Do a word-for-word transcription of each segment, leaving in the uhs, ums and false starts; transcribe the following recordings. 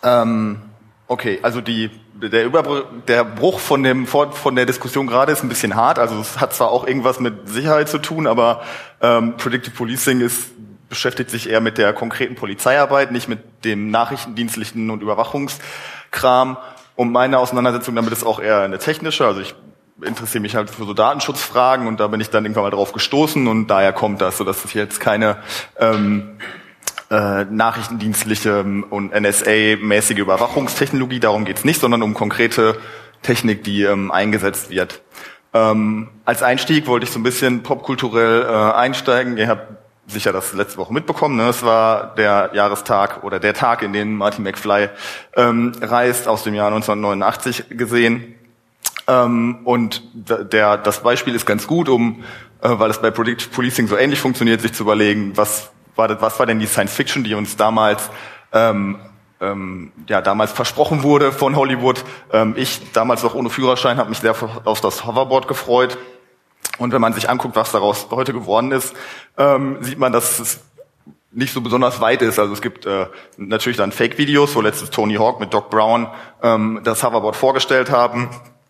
Ähm, okay, also die der Überbr- der Bruch von dem von der Diskussion gerade ist ein bisschen hart. Also es hat zwar auch irgendwas mit Sicherheit zu tun, aber ähm, Predictive Policing ist beschäftigt sich eher mit der konkreten Polizeiarbeit, nicht mit dem nachrichtendienstlichen und Überwachungskram. Und meine Auseinandersetzung damit ist auch eher eine technische. Also ich interessiere mich halt für so Datenschutzfragen und da bin ich dann irgendwann mal drauf gestoßen und daher kommt das, so dass es jetzt keine ähm, äh, nachrichtendienstliche und N S A-mäßige Überwachungstechnologie, darum geht's nicht, sondern um konkrete Technik, die ähm, eingesetzt wird. Ähm, als Einstieg wollte ich so ein bisschen popkulturell äh, einsteigen. Ihr habt sicher das letzte Woche mitbekommen. Ne? Es war der Jahrestag oder der Tag, in dem Marty McFly ähm, reist, aus dem Jahr neunzehnhundertneunundachtzig gesehen. Ähm, und der, das Beispiel ist ganz gut, um, äh, weil es bei Predictive Policing so ähnlich funktioniert, sich zu überlegen, was war, das, was war denn die Science Fiction, die uns damals ähm, ähm, ja damals versprochen wurde von Hollywood. Ähm, ich damals noch ohne Führerschein habe mich sehr auf das Hoverboard gefreut. Und wenn man sich anguckt, was daraus heute geworden ist, ähm, sieht man, dass es nicht so besonders weit ist. Also es gibt äh, natürlich dann Fake-Videos, wo letztens Tony Hawk mit Doc Brown ähm, das Hoverboard vorgestellt haben.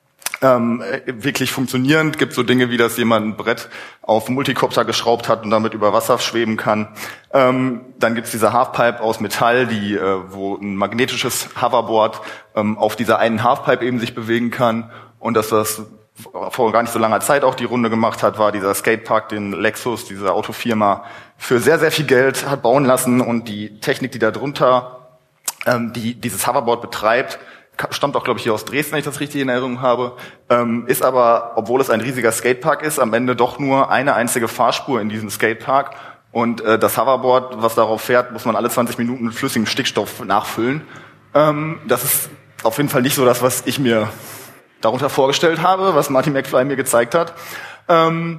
Ähm, wirklich funktionierend. Gibt so Dinge, wie dass jemand ein Brett auf Multicopter geschraubt hat und damit über Wasser schweben kann. Ähm, dann gibt's diese Halfpipe aus Metall, die äh, wo ein magnetisches Hoverboard ähm, auf dieser einen Halfpipe eben sich bewegen kann. Und dass das vor gar nicht so langer Zeit auch die Runde gemacht hat, war dieser Skatepark, den Lexus, diese Autofirma, für sehr, sehr viel Geld hat bauen lassen. Und die Technik, die da drunter, ähm, die dieses Hoverboard betreibt, stammt auch, glaube ich, hier aus Dresden, wenn ich das richtig in Erinnerung habe, ähm, ist aber, obwohl es ein riesiger Skatepark ist, am Ende doch nur eine einzige Fahrspur in diesem Skatepark. Und äh, das Hoverboard, was darauf fährt, muss man alle zwanzig Minuten mit flüssigem Stickstoff nachfüllen. Ähm, das ist auf jeden Fall nicht so das, was ich mir darunter vorgestellt habe, was Marty McFly mir gezeigt hat. Ähm,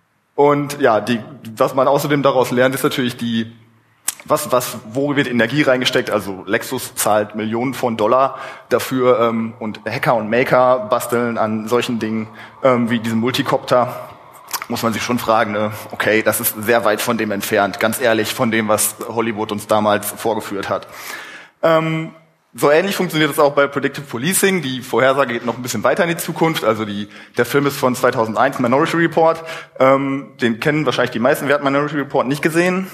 und ja, die, was man außerdem daraus lernt, ist natürlich die, was, was, wo wird Energie reingesteckt? Also Lexus zahlt Millionen von Dollar dafür ähm, und Hacker und Maker basteln an solchen Dingen ähm, wie diesem Multicopter. Muss man sich schon fragen, ne? Okay, das ist sehr weit von dem entfernt, ganz ehrlich, von dem, was Hollywood uns damals vorgeführt hat. Ähm, So ähnlich funktioniert es auch bei Predictive Policing. Die Vorhersage geht noch ein bisschen weiter in die Zukunft. Also die, der Film ist von zweitausendeins, Minority Report. Ähm, den kennen wahrscheinlich die meisten. Wer hat Minority Report nicht gesehen?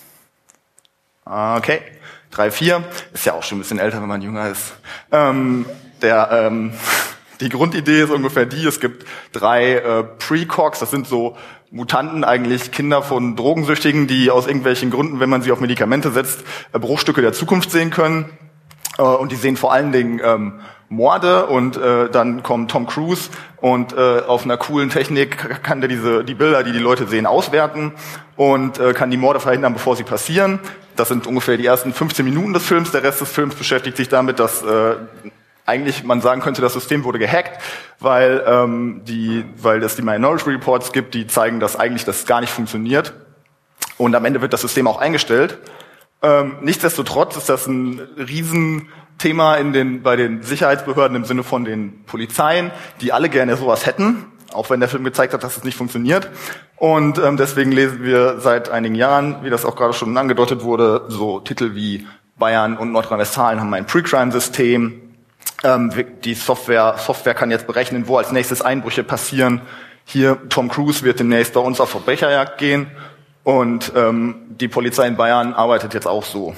Okay, drei, vier. Ist ja auch schon ein bisschen älter, wenn man jünger ist. Ähm, der, ähm, die Grundidee ist ungefähr die, es gibt drei äh, Precogs, das sind so Mutanten, eigentlich Kinder von Drogensüchtigen, die aus irgendwelchen Gründen, wenn man sie auf Medikamente setzt, äh, Bruchstücke der Zukunft sehen können. Und die sehen vor allen Dingen ähm, Morde und äh, dann kommt Tom Cruise und äh, auf einer coolen Technik kann der diese die Bilder, die die Leute sehen, auswerten und äh, kann die Morde verhindern, bevor sie passieren. Das sind ungefähr die ersten fünfzehn Minuten des Films. Der Rest des Films beschäftigt sich damit, dass äh, eigentlich man sagen könnte, das System wurde gehackt, weil ähm, die weil es die Minority Reports gibt, die zeigen, dass eigentlich das gar nicht funktioniert. Und am Ende wird das System auch eingestellt. Ähm, nichtsdestotrotz ist das ein Riesenthema in den, bei den Sicherheitsbehörden im Sinne von den Polizeien, die alle gerne sowas hätten, auch wenn der Film gezeigt hat, dass es nicht funktioniert. Und ähm, deswegen lesen wir seit einigen Jahren, wie das auch gerade schon angedeutet wurde, so Titel wie Bayern und Nordrhein-Westfalen haben ein Pre-Crime-System. Ähm, die Software, Software kann jetzt berechnen, wo als nächstes Einbrüche passieren. Hier, Tom Cruise wird demnächst bei uns auf Verbrecherjagd gehen. Und ähm, die Polizei in Bayern arbeitet jetzt auch so.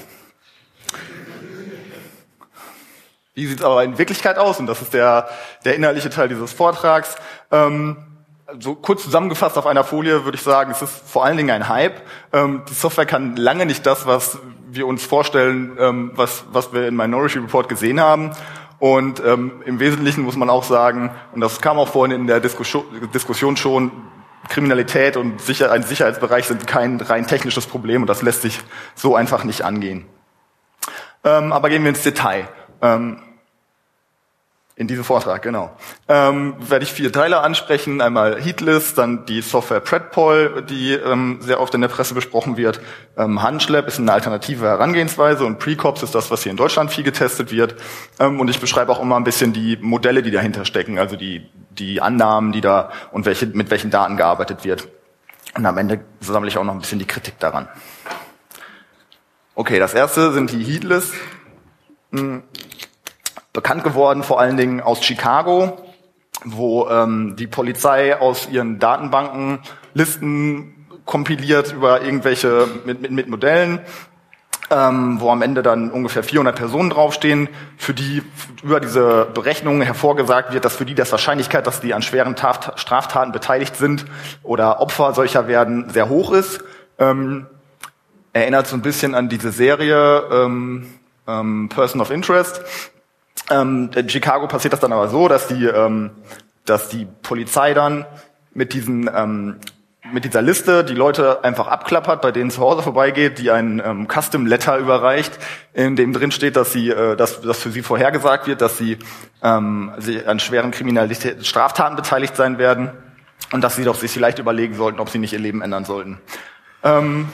Wie sieht es aber in Wirklichkeit aus? Und das ist der, der inhaltliche Teil dieses Vortrags. Ähm, so kurz zusammengefasst auf einer Folie würde ich sagen, es ist vor allen Dingen ein Hype. Ähm, die Software kann lange nicht das, was wir uns vorstellen, ähm, was, was wir in Minority Report gesehen haben. Und ähm, im Wesentlichen muss man auch sagen, und das kam auch vorhin in der Diskussion, Diskussion schon, Kriminalität und Sicher- ein Sicherheitsbereich sind kein rein technisches Problem und das lässt sich so einfach nicht angehen. Ähm, aber gehen wir ins Detail. Ähm, in diesem Vortrag, genau. Ähm, werde ich vier Teile ansprechen. Einmal Heatless, dann die Software Predpol, die ähm, sehr oft in der Presse besprochen wird. Ähm, Hunch-Lab ist eine alternative Herangehensweise und Precops ist das, was hier in Deutschland viel getestet wird. Ähm, und ich beschreibe auch immer ein bisschen die Modelle, die dahinter stecken, also die die Annahmen, die da und welche mit welchen Daten gearbeitet wird. Und am Ende sammle ich auch noch ein bisschen die Kritik daran. Okay, das erste sind die Heatless. mh, bekannt geworden, vor allen Dingen aus Chicago, wo ähm, die Polizei aus ihren Datenbanken Listen kompiliert über irgendwelche mit, mit, mit Modellen, ähm, wo am Ende dann ungefähr vierhundert Personen draufstehen, für die über diese Berechnungen hervorgesagt wird, dass für die das Wahrscheinlichkeit, dass die an schweren Tat, Straftaten beteiligt sind oder Opfer solcher werden, sehr hoch ist. Ähm, erinnert so ein bisschen an diese Serie ähm, ähm, Person of Interest. Ähm, in Chicago passiert das dann aber so, dass die, ähm, dass die Polizei dann mit diesen ähm, mit dieser Liste die Leute einfach abklappert, bei denen zu Hause vorbeigeht, die ein ähm, Custom Letter überreicht, in dem drin steht, dass sie, äh, dass, dass für sie vorhergesagt wird, dass sie, ähm, sie an schweren Kriminalität, Straftaten beteiligt sein werden und dass sie doch sich vielleicht überlegen sollten, ob sie nicht ihr Leben ändern sollten. Ähm,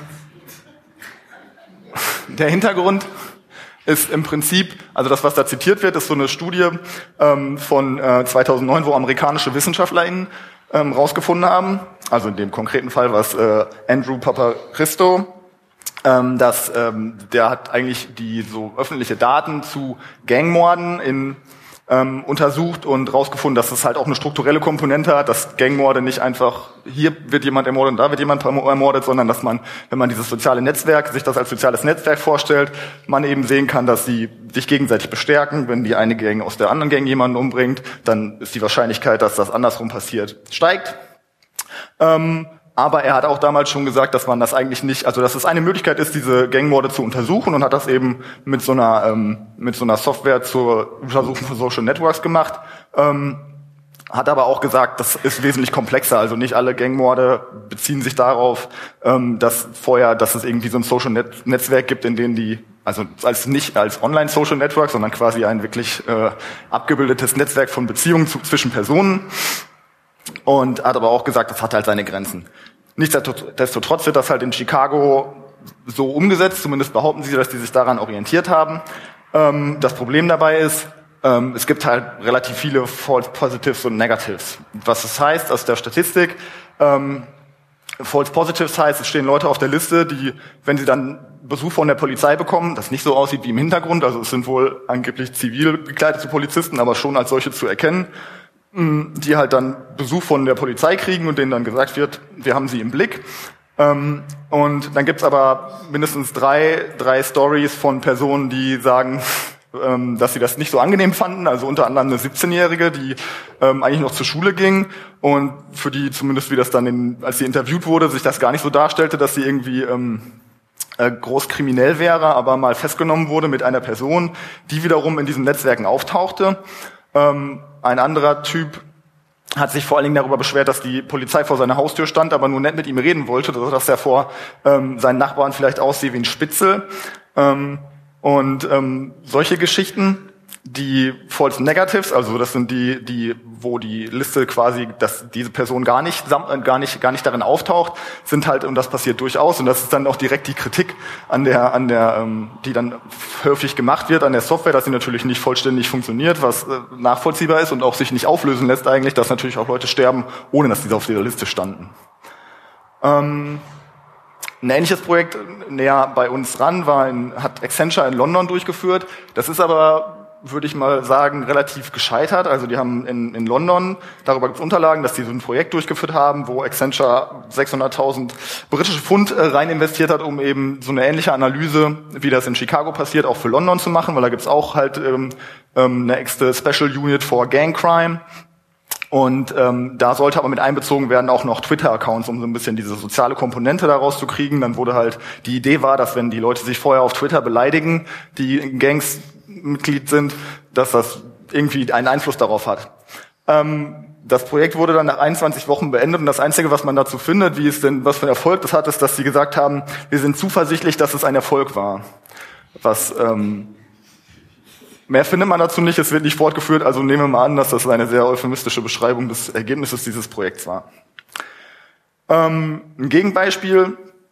der Hintergrund ist im Prinzip, also das, was da zitiert wird, ist so eine Studie ähm, von äh, zweitausendneun, wo amerikanische WissenschaftlerInnen ähm, rausgefunden haben, also in dem konkreten Fall war es äh, Andrew Papachristo, ähm, dass ähm, der hat eigentlich die so öffentliche Daten zu Gangmorden in ähm, untersucht und rausgefunden, dass es halt auch eine strukturelle Komponente hat, dass Gangmorde nicht einfach, hier wird jemand ermordet und da wird jemand ermordet, sondern dass man, wenn man dieses soziale Netzwerk, sich das als soziales Netzwerk vorstellt, man eben sehen kann, dass sie sich gegenseitig bestärken. Wenn die eine Gang aus der anderen Gang jemanden umbringt, dann ist die Wahrscheinlichkeit, dass das andersrum passiert, steigt. Ähm, aber er hat auch damals schon gesagt, dass man das eigentlich nicht, also dass es eine Möglichkeit ist, diese Gangmorde zu untersuchen und hat das eben mit so einer ähm, mit so einer Software zur Untersuchung von Social Networks gemacht. Ähm, hat aber auch gesagt, das ist wesentlich komplexer. Also nicht alle Gangmorde beziehen sich darauf, ähm, dass vorher, dass es irgendwie so ein Social Net- Netzwerk gibt, in denen die, also als nicht als Online-Social Network, sondern quasi ein wirklich äh, abgebildetes Netzwerk von Beziehungen zu, zwischen Personen. Und hat aber auch gesagt, das hat halt seine Grenzen. Nichtsdestotrotz wird das halt in Chicago so umgesetzt, zumindest behaupten sie, dass die sich daran orientiert haben. Ähm, das Problem dabei ist, ähm, es gibt halt relativ viele False Positives und Negatives. Was das heißt aus der Statistik, ähm, False Positives heißt, es stehen Leute auf der Liste, die, wenn sie dann Besuch von der Polizei bekommen, das nicht so aussieht wie im Hintergrund, also es sind wohl angeblich zivil gekleidete Polizisten, aber schon als solche zu erkennen, die halt dann Besuch von der Polizei kriegen und denen dann gesagt wird, wir haben sie im Blick. Ähm, und dann gibt's aber mindestens drei, drei Stories von Personen, die sagen, ähm, dass sie das nicht so angenehm fanden. Also unter anderem eine siebzehnjährige, die ähm, eigentlich noch zur Schule ging und für die zumindest, wie das dann, in, als sie interviewt wurde, sich das gar nicht so darstellte, dass sie irgendwie ähm, äh, groß kriminell wäre, aber mal festgenommen wurde mit einer Person, die wiederum in diesen Netzwerken auftauchte. Ähm, ein anderer Typ hat sich vor allen Dingen darüber beschwert, dass die Polizei vor seiner Haustür stand, aber nur nett mit ihm reden wollte, dass er vor ähm, seinen Nachbarn vielleicht aussehe wie ein Spitzel. Ähm, und ähm, solche Geschichten, die False Negatives, also das sind die, die, wo die Liste quasi, dass diese Person gar nicht, gar nicht, gar nicht darin auftaucht, sind halt, und das passiert durchaus, und das ist dann auch direkt die Kritik an der, an der, ähm, die dann häufig gemacht wird an der Software, dass sie natürlich nicht vollständig funktioniert, was äh, nachvollziehbar ist und auch sich nicht auflösen lässt eigentlich, dass natürlich auch Leute sterben, ohne dass diese auf dieser Liste standen. Ähm, Ein ähnliches Projekt näher bei uns ran war in, hat Accenture in London durchgeführt. Das ist aber, würde ich mal sagen, relativ gescheitert. Also die haben in, in London, darüber gibt es Unterlagen, dass die so ein Projekt durchgeführt haben, wo Accenture sechshunderttausend britische Pfund äh, rein investiert hat, um eben so eine ähnliche Analyse, wie das in Chicago passiert, auch für London zu machen, weil da gibt es auch halt ähm, ähm, eine extra Special Unit for Gang Crime. Und ähm, da sollte aber mit einbezogen werden auch noch Twitter-Accounts, um so ein bisschen diese soziale Komponente daraus zu kriegen. Dann wurde halt, die Idee war, dass wenn die Leute sich vorher auf Twitter beleidigen, die in Gangs Mitglied sind, dass das irgendwie einen Einfluss darauf hat. Ähm, das Projekt wurde dann nach einundzwanzig Wochen beendet und das Einzige, was man dazu findet, wie es denn, was für einen Erfolg das hat, ist, dass sie gesagt haben, wir sind zuversichtlich, dass es ein Erfolg war. Was ähm, Mehr findet man dazu nicht, es wird nicht fortgeführt, also nehmen wir mal an, dass das eine sehr euphemistische Beschreibung des Ergebnisses dieses Projekts war. Ähm, ein Gegenbeispiel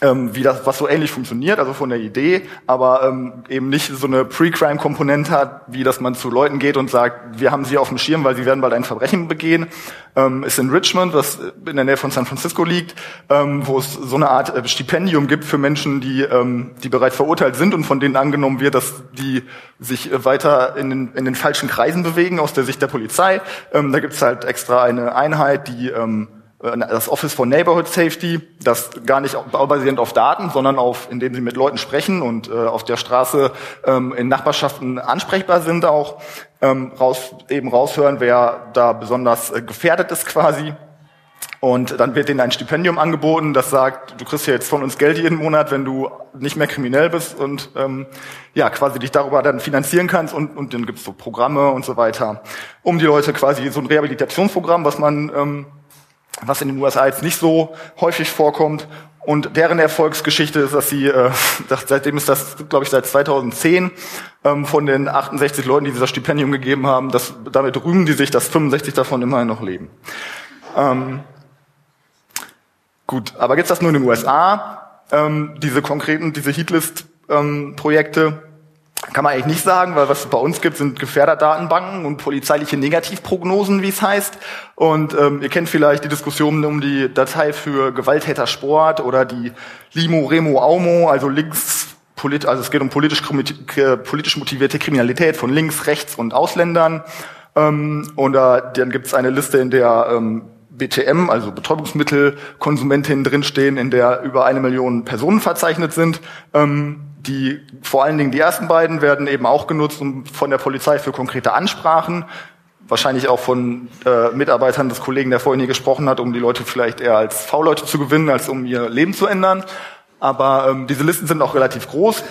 ähm, wie das, was so ähnlich funktioniert, also von der Idee, aber ähm, eben nicht so eine Pre-Crime-Komponente hat, wie dass man zu Leuten geht und sagt, wir haben sie auf dem Schirm, weil sie werden bald ein Verbrechen begehen. Ähm, ist in Richmond, was in der Nähe von San Francisco liegt, ähm, wo es so eine Art äh, Stipendium gibt für Menschen, die ähm, die bereits verurteilt sind und von denen angenommen wird, dass die sich äh, weiter in den, in den falschen Kreisen bewegen aus der Sicht der Polizei. Ähm, da gibt es halt extra eine Einheit, die ähm, das Office for Neighborhood Safety, das gar nicht basierend auf Daten, sondern auf, indem sie mit Leuten sprechen und äh, auf der Straße ähm, in Nachbarschaften ansprechbar sind auch, ähm, raus, eben raushören, wer da besonders äh, gefährdet ist quasi. Und dann wird denen ein Stipendium angeboten, das sagt, du kriegst ja jetzt von uns Geld jeden Monat, wenn du nicht mehr kriminell bist und ähm, ja quasi dich darüber dann finanzieren kannst. Und, und dann gibt's so Programme und so weiter, um die Leute quasi, so ein Rehabilitationsprogramm, was man ähm, was in den U S A jetzt nicht so häufig vorkommt. Und deren Erfolgsgeschichte ist, dass sie, äh, das, seitdem ist das, glaube ich, seit zweitausendzehn, ähm, von den achtundsechzig Leuten, die dieser Stipendium gegeben haben, das, damit rühmen die sich, dass fünfundsechzig davon immerhin noch leben. Ähm, gut, aber gibt's das nur in den U S A? Ähm, diese konkreten, diese Heatlist-Projekte, ähm, kann man eigentlich nicht sagen, weil was es bei uns gibt, sind Gefährderdatenbanken und polizeiliche Negativprognosen, wie es heißt. Und ähm, ihr kennt vielleicht die Diskussionen um die Datei für Gewalttätersport oder die Limo, Remo, Aumo, also links, polit, also es geht um politisch, politisch motivierte Kriminalität von links, rechts und Ausländern. Ähm, und äh, dann gibt es eine Liste, in der ähm, B T M, also Betäubungsmittelkonsumentinnen drinstehen, in der über eine Million Personen verzeichnet sind. Ähm, Die, vor allen Dingen die ersten beiden werden eben auch genutzt um von der Polizei für konkrete Ansprachen, wahrscheinlich auch von äh, Mitarbeitern des Kollegen, der vorhin hier gesprochen hat, um die Leute vielleicht eher als V-Leute zu gewinnen, als um ihr Leben zu ändern. Aber ähm, diese Listen sind auch relativ groß.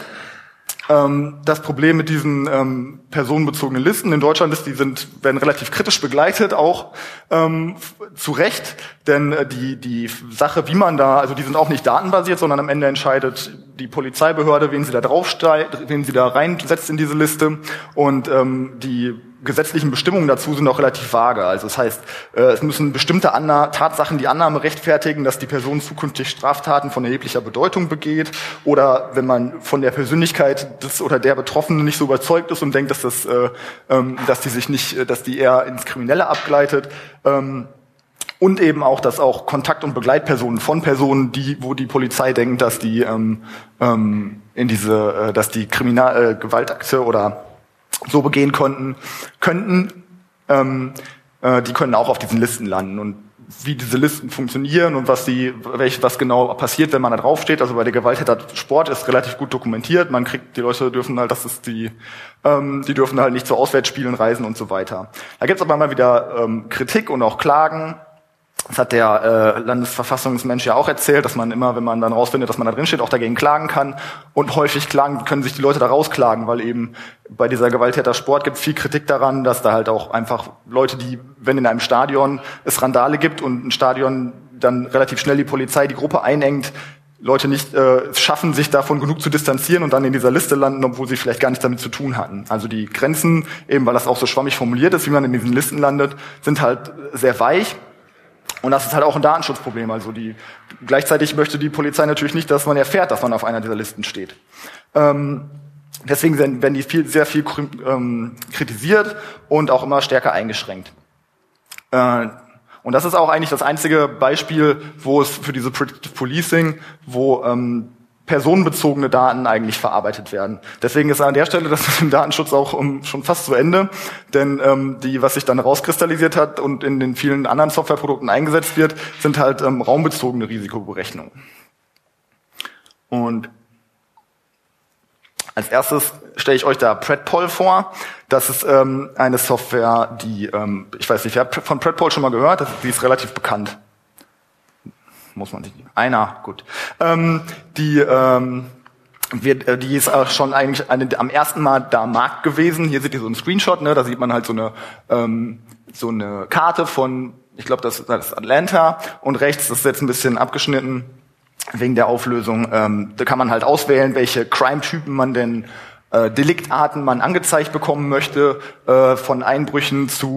Ähm, das Problem mit diesen ähm, personenbezogenen Listen in Deutschland ist, die sind werden relativ kritisch begleitet, auch ähm, zu Recht, denn äh, die die Sache, wie man da, also die sind auch nicht datenbasiert, sondern am Ende entscheidet die Polizeibehörde, wen sie da draufsteigt, wen sie da reinsetzt in diese Liste, und ähm, die gesetzlichen Bestimmungen dazu sind auch relativ vage. Also das heißt, äh, es müssen bestimmte Anna- Tatsachen die Annahme rechtfertigen, dass die Person zukünftig Straftaten von erheblicher Bedeutung begeht, oder wenn man von der Persönlichkeit des oder der Betroffenen nicht so überzeugt ist und denkt, dass das, äh, ähm, dass die sich nicht, dass die eher ins Kriminelle abgleitet. Ähm, Und eben auch, dass auch Kontakt- und Begleitpersonen von Personen, die, wo die Polizei denkt, dass die ähm, ähm, in diese, äh, dass die Kriminal äh, Gewaltakte oder so begehen konnten, könnten, ähm, äh, die können auch auf diesen Listen landen. Und wie diese Listen funktionieren und was die, welch, was genau passiert, wenn man da draufsteht. Also bei der Gewalttätersport ist relativ gut dokumentiert. Man kriegt, die Leute dürfen halt, das ist die, ähm, die dürfen halt nicht zu Auswärtsspielen reisen und so weiter. Da gibt's aber mal wieder ähm, Kritik und auch Klagen. Das hat der äh, Landesverfassungsmensch ja auch erzählt, dass man immer, wenn man dann rausfindet, dass man da drin steht, auch dagegen klagen kann. Und häufig klagen, können sich die Leute da rausklagen, weil eben bei dieser Gewalttätersport gibt es viel Kritik daran, dass da halt auch einfach Leute, die, wenn in einem Stadion es Randale gibt und ein Stadion dann relativ schnell die Polizei die Gruppe einengt, Leute nicht äh, schaffen, sich davon genug zu distanzieren und dann in dieser Liste landen, obwohl sie vielleicht gar nichts damit zu tun hatten. Also die Grenzen, eben weil das auch so schwammig formuliert ist, wie man in diesen Listen landet, sind halt sehr weich. Und das ist halt auch ein Datenschutzproblem. Also die gleichzeitig möchte die Polizei natürlich nicht, dass man erfährt, dass man auf einer dieser Listen steht. Ähm, deswegen werden die viel, sehr viel ähm, kritisiert und auch immer stärker eingeschränkt. Äh, und das ist auch eigentlich das einzige Beispiel, wo es für diese Predictive Policing, wo ähm, personenbezogene Daten eigentlich verarbeitet werden. Deswegen ist an der Stelle das mit dem Datenschutz auch um, schon fast zu Ende, denn ähm, die, was sich dann rauskristallisiert hat und in den vielen anderen Softwareprodukten eingesetzt wird, sind halt ähm, raumbezogene Risikoberechnungen. Und als erstes stelle ich euch da Predpol vor. Das ist ähm, eine Software, die, ähm, ich weiß nicht, wer hat von Predpol schon mal gehört? Das, die ist relativ bekannt. Muss man sich nicht. Einer, gut. Ähm, die, ähm, wird, äh, die ist auch schon eigentlich eine, am ersten Mal da am Markt gewesen. Hier seht ihr so einen Screenshot, ne? Da sieht man halt so eine ähm, so eine Karte von, ich glaube, das, das ist Atlanta, und rechts, das ist jetzt ein bisschen abgeschnitten wegen der Auflösung. Ähm, da kann man halt auswählen, welche Crime-Typen man denn, äh, Deliktarten man angezeigt bekommen möchte, äh, von Einbrüchen zu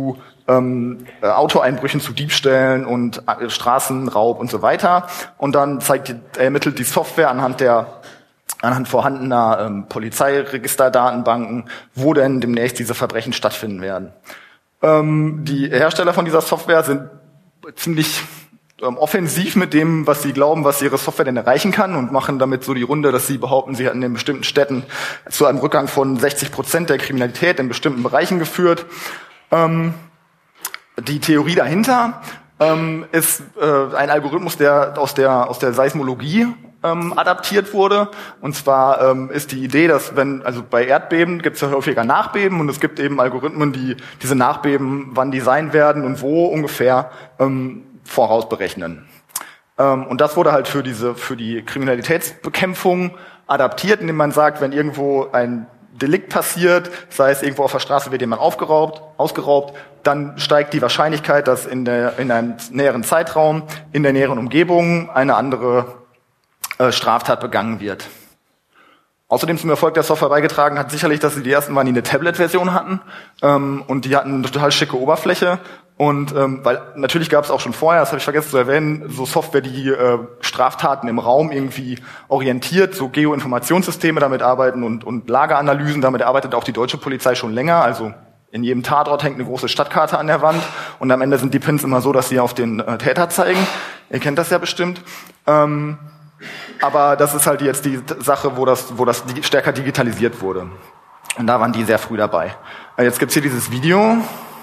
ähm, Autoeinbrüchen, zu Diebstählen und äh, Straßenraub und so weiter. Und dann zeigt, ermittelt die Software anhand der anhand vorhandener ähm, Polizeiregisterdatenbanken, wo denn demnächst diese Verbrechen stattfinden werden. Ähm, die Hersteller von dieser Software sind ziemlich ähm, offensiv mit dem, was sie glauben, was ihre Software denn erreichen kann, und machen damit so die Runde, dass sie behaupten, sie hätten in bestimmten Städten zu einem Rückgang von sechzig Prozent der Kriminalität in bestimmten Bereichen geführt. Ähm, die Theorie dahinter ähm, ist äh, ein Algorithmus, der aus der aus der Seismologie ähm, adaptiert wurde. Und zwar ähm, ist die Idee, dass wenn, also bei Erdbeben gibt es ja häufiger Nachbeben, und es gibt eben Algorithmen, die diese Nachbeben, wann die sein werden und wo ungefähr, ähm, vorausberechnen. Ähm, und das wurde halt für diese für die Kriminalitätsbekämpfung adaptiert, indem man sagt, wenn irgendwo ein Delikt passiert, sei es irgendwo auf der Straße wird jemand aufgeraubt, ausgeraubt, dann steigt die Wahrscheinlichkeit, dass in der in einem näheren Zeitraum in der näheren Umgebung eine andere äh, Straftat begangen wird. Außerdem zum Erfolg der Software beigetragen hat sicherlich, dass sie die ersten waren, die eine Tablet-Version hatten, ähm, und die hatten eine total schicke Oberfläche. Und ähm, weil natürlich gab es auch schon vorher, das habe ich vergessen zu erwähnen, so Software, die äh, Straftaten im Raum irgendwie orientiert, so Geoinformationssysteme damit arbeiten und, und Lageanalysen, damit arbeitet auch die deutsche Polizei schon länger. Also in jedem Tatort hängt eine große Stadtkarte an der Wand, und am Ende sind die Pins immer so, dass sie auf den äh, Täter zeigen. Ihr kennt das ja bestimmt. Ähm, aber das ist halt jetzt die Sache, wo das, wo das stärker digitalisiert wurde. Und da waren die sehr früh dabei. Äh, jetzt gibt's hier dieses Video.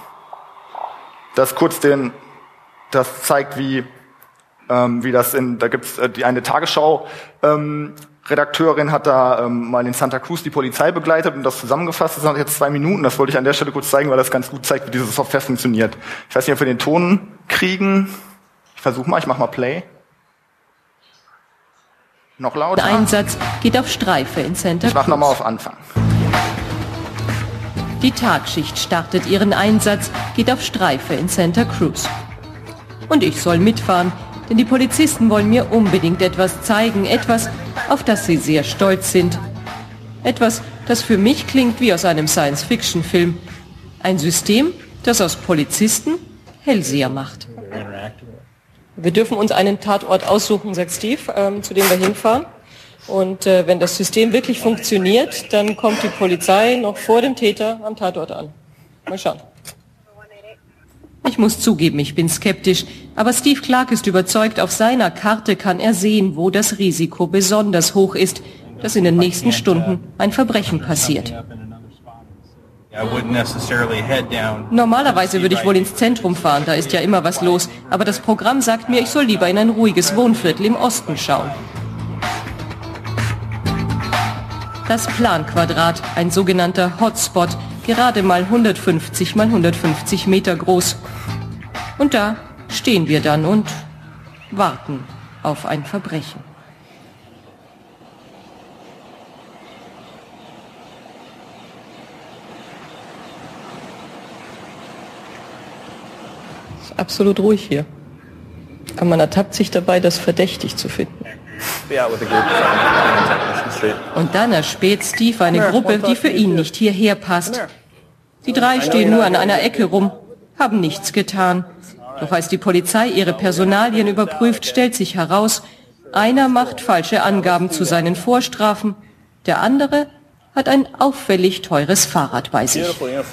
Das kurz den, das zeigt, wie, ähm, wie das in, da gibt's äh, die eine Tagesschau, ähm, Redakteurin hat da ähm, mal in Santa Cruz die Polizei begleitet und das zusammengefasst. Das sind jetzt zwei Minuten. Das wollte ich an der Stelle kurz zeigen, weil das ganz gut zeigt, wie diese Software funktioniert. Ich weiß nicht, ob wir den Ton kriegen. Ich versuche mal, ich mach mal Play. Noch lauter. Der Einsatz geht auf Streife in Santa Cruz. Ich mach nochmal auf Anfang. Die Tagschicht startet ihren Einsatz, geht auf Streife in Santa Cruz. Und ich soll mitfahren, denn die Polizisten wollen mir unbedingt etwas zeigen, etwas, auf das sie sehr stolz sind. Etwas, das für mich klingt wie aus einem Science-Fiction-Film. Ein System, das aus Polizisten Hellseher macht. Wir dürfen uns einen Tatort aussuchen, sagt Steve, ähm, zu dem wir hinfahren. Und äh, wenn das System wirklich funktioniert, dann kommt die Polizei noch vor dem Täter am Tatort an. Mal schauen. Ich muss zugeben, ich bin skeptisch, aber Steve Clark ist überzeugt, auf seiner Karte kann er sehen, wo das Risiko besonders hoch ist, dass in den nächsten Stunden ein Verbrechen passiert. Normalerweise würde ich wohl ins Zentrum fahren, da ist ja immer was los, aber das Programm sagt mir, ich soll lieber in ein ruhiges Wohnviertel im Osten schauen. Das Planquadrat, ein sogenannter Hotspot, gerade mal hundertfünfzig mal hundertfünfzig Meter groß. Und da stehen wir dann und warten auf ein Verbrechen. Es ist absolut ruhig hier. Aber man ertappt sich dabei, das verdächtig zu finden. Und dann erspäht Steve eine Gruppe, die für ihn nicht hierher passt. Die drei stehen nur an einer Ecke rum, haben nichts getan. Doch als die Polizei ihre Personalien überprüft, stellt sich heraus, einer macht falsche Angaben zu seinen Vorstrafen, der andere hat ein auffällig teures Fahrrad bei sich.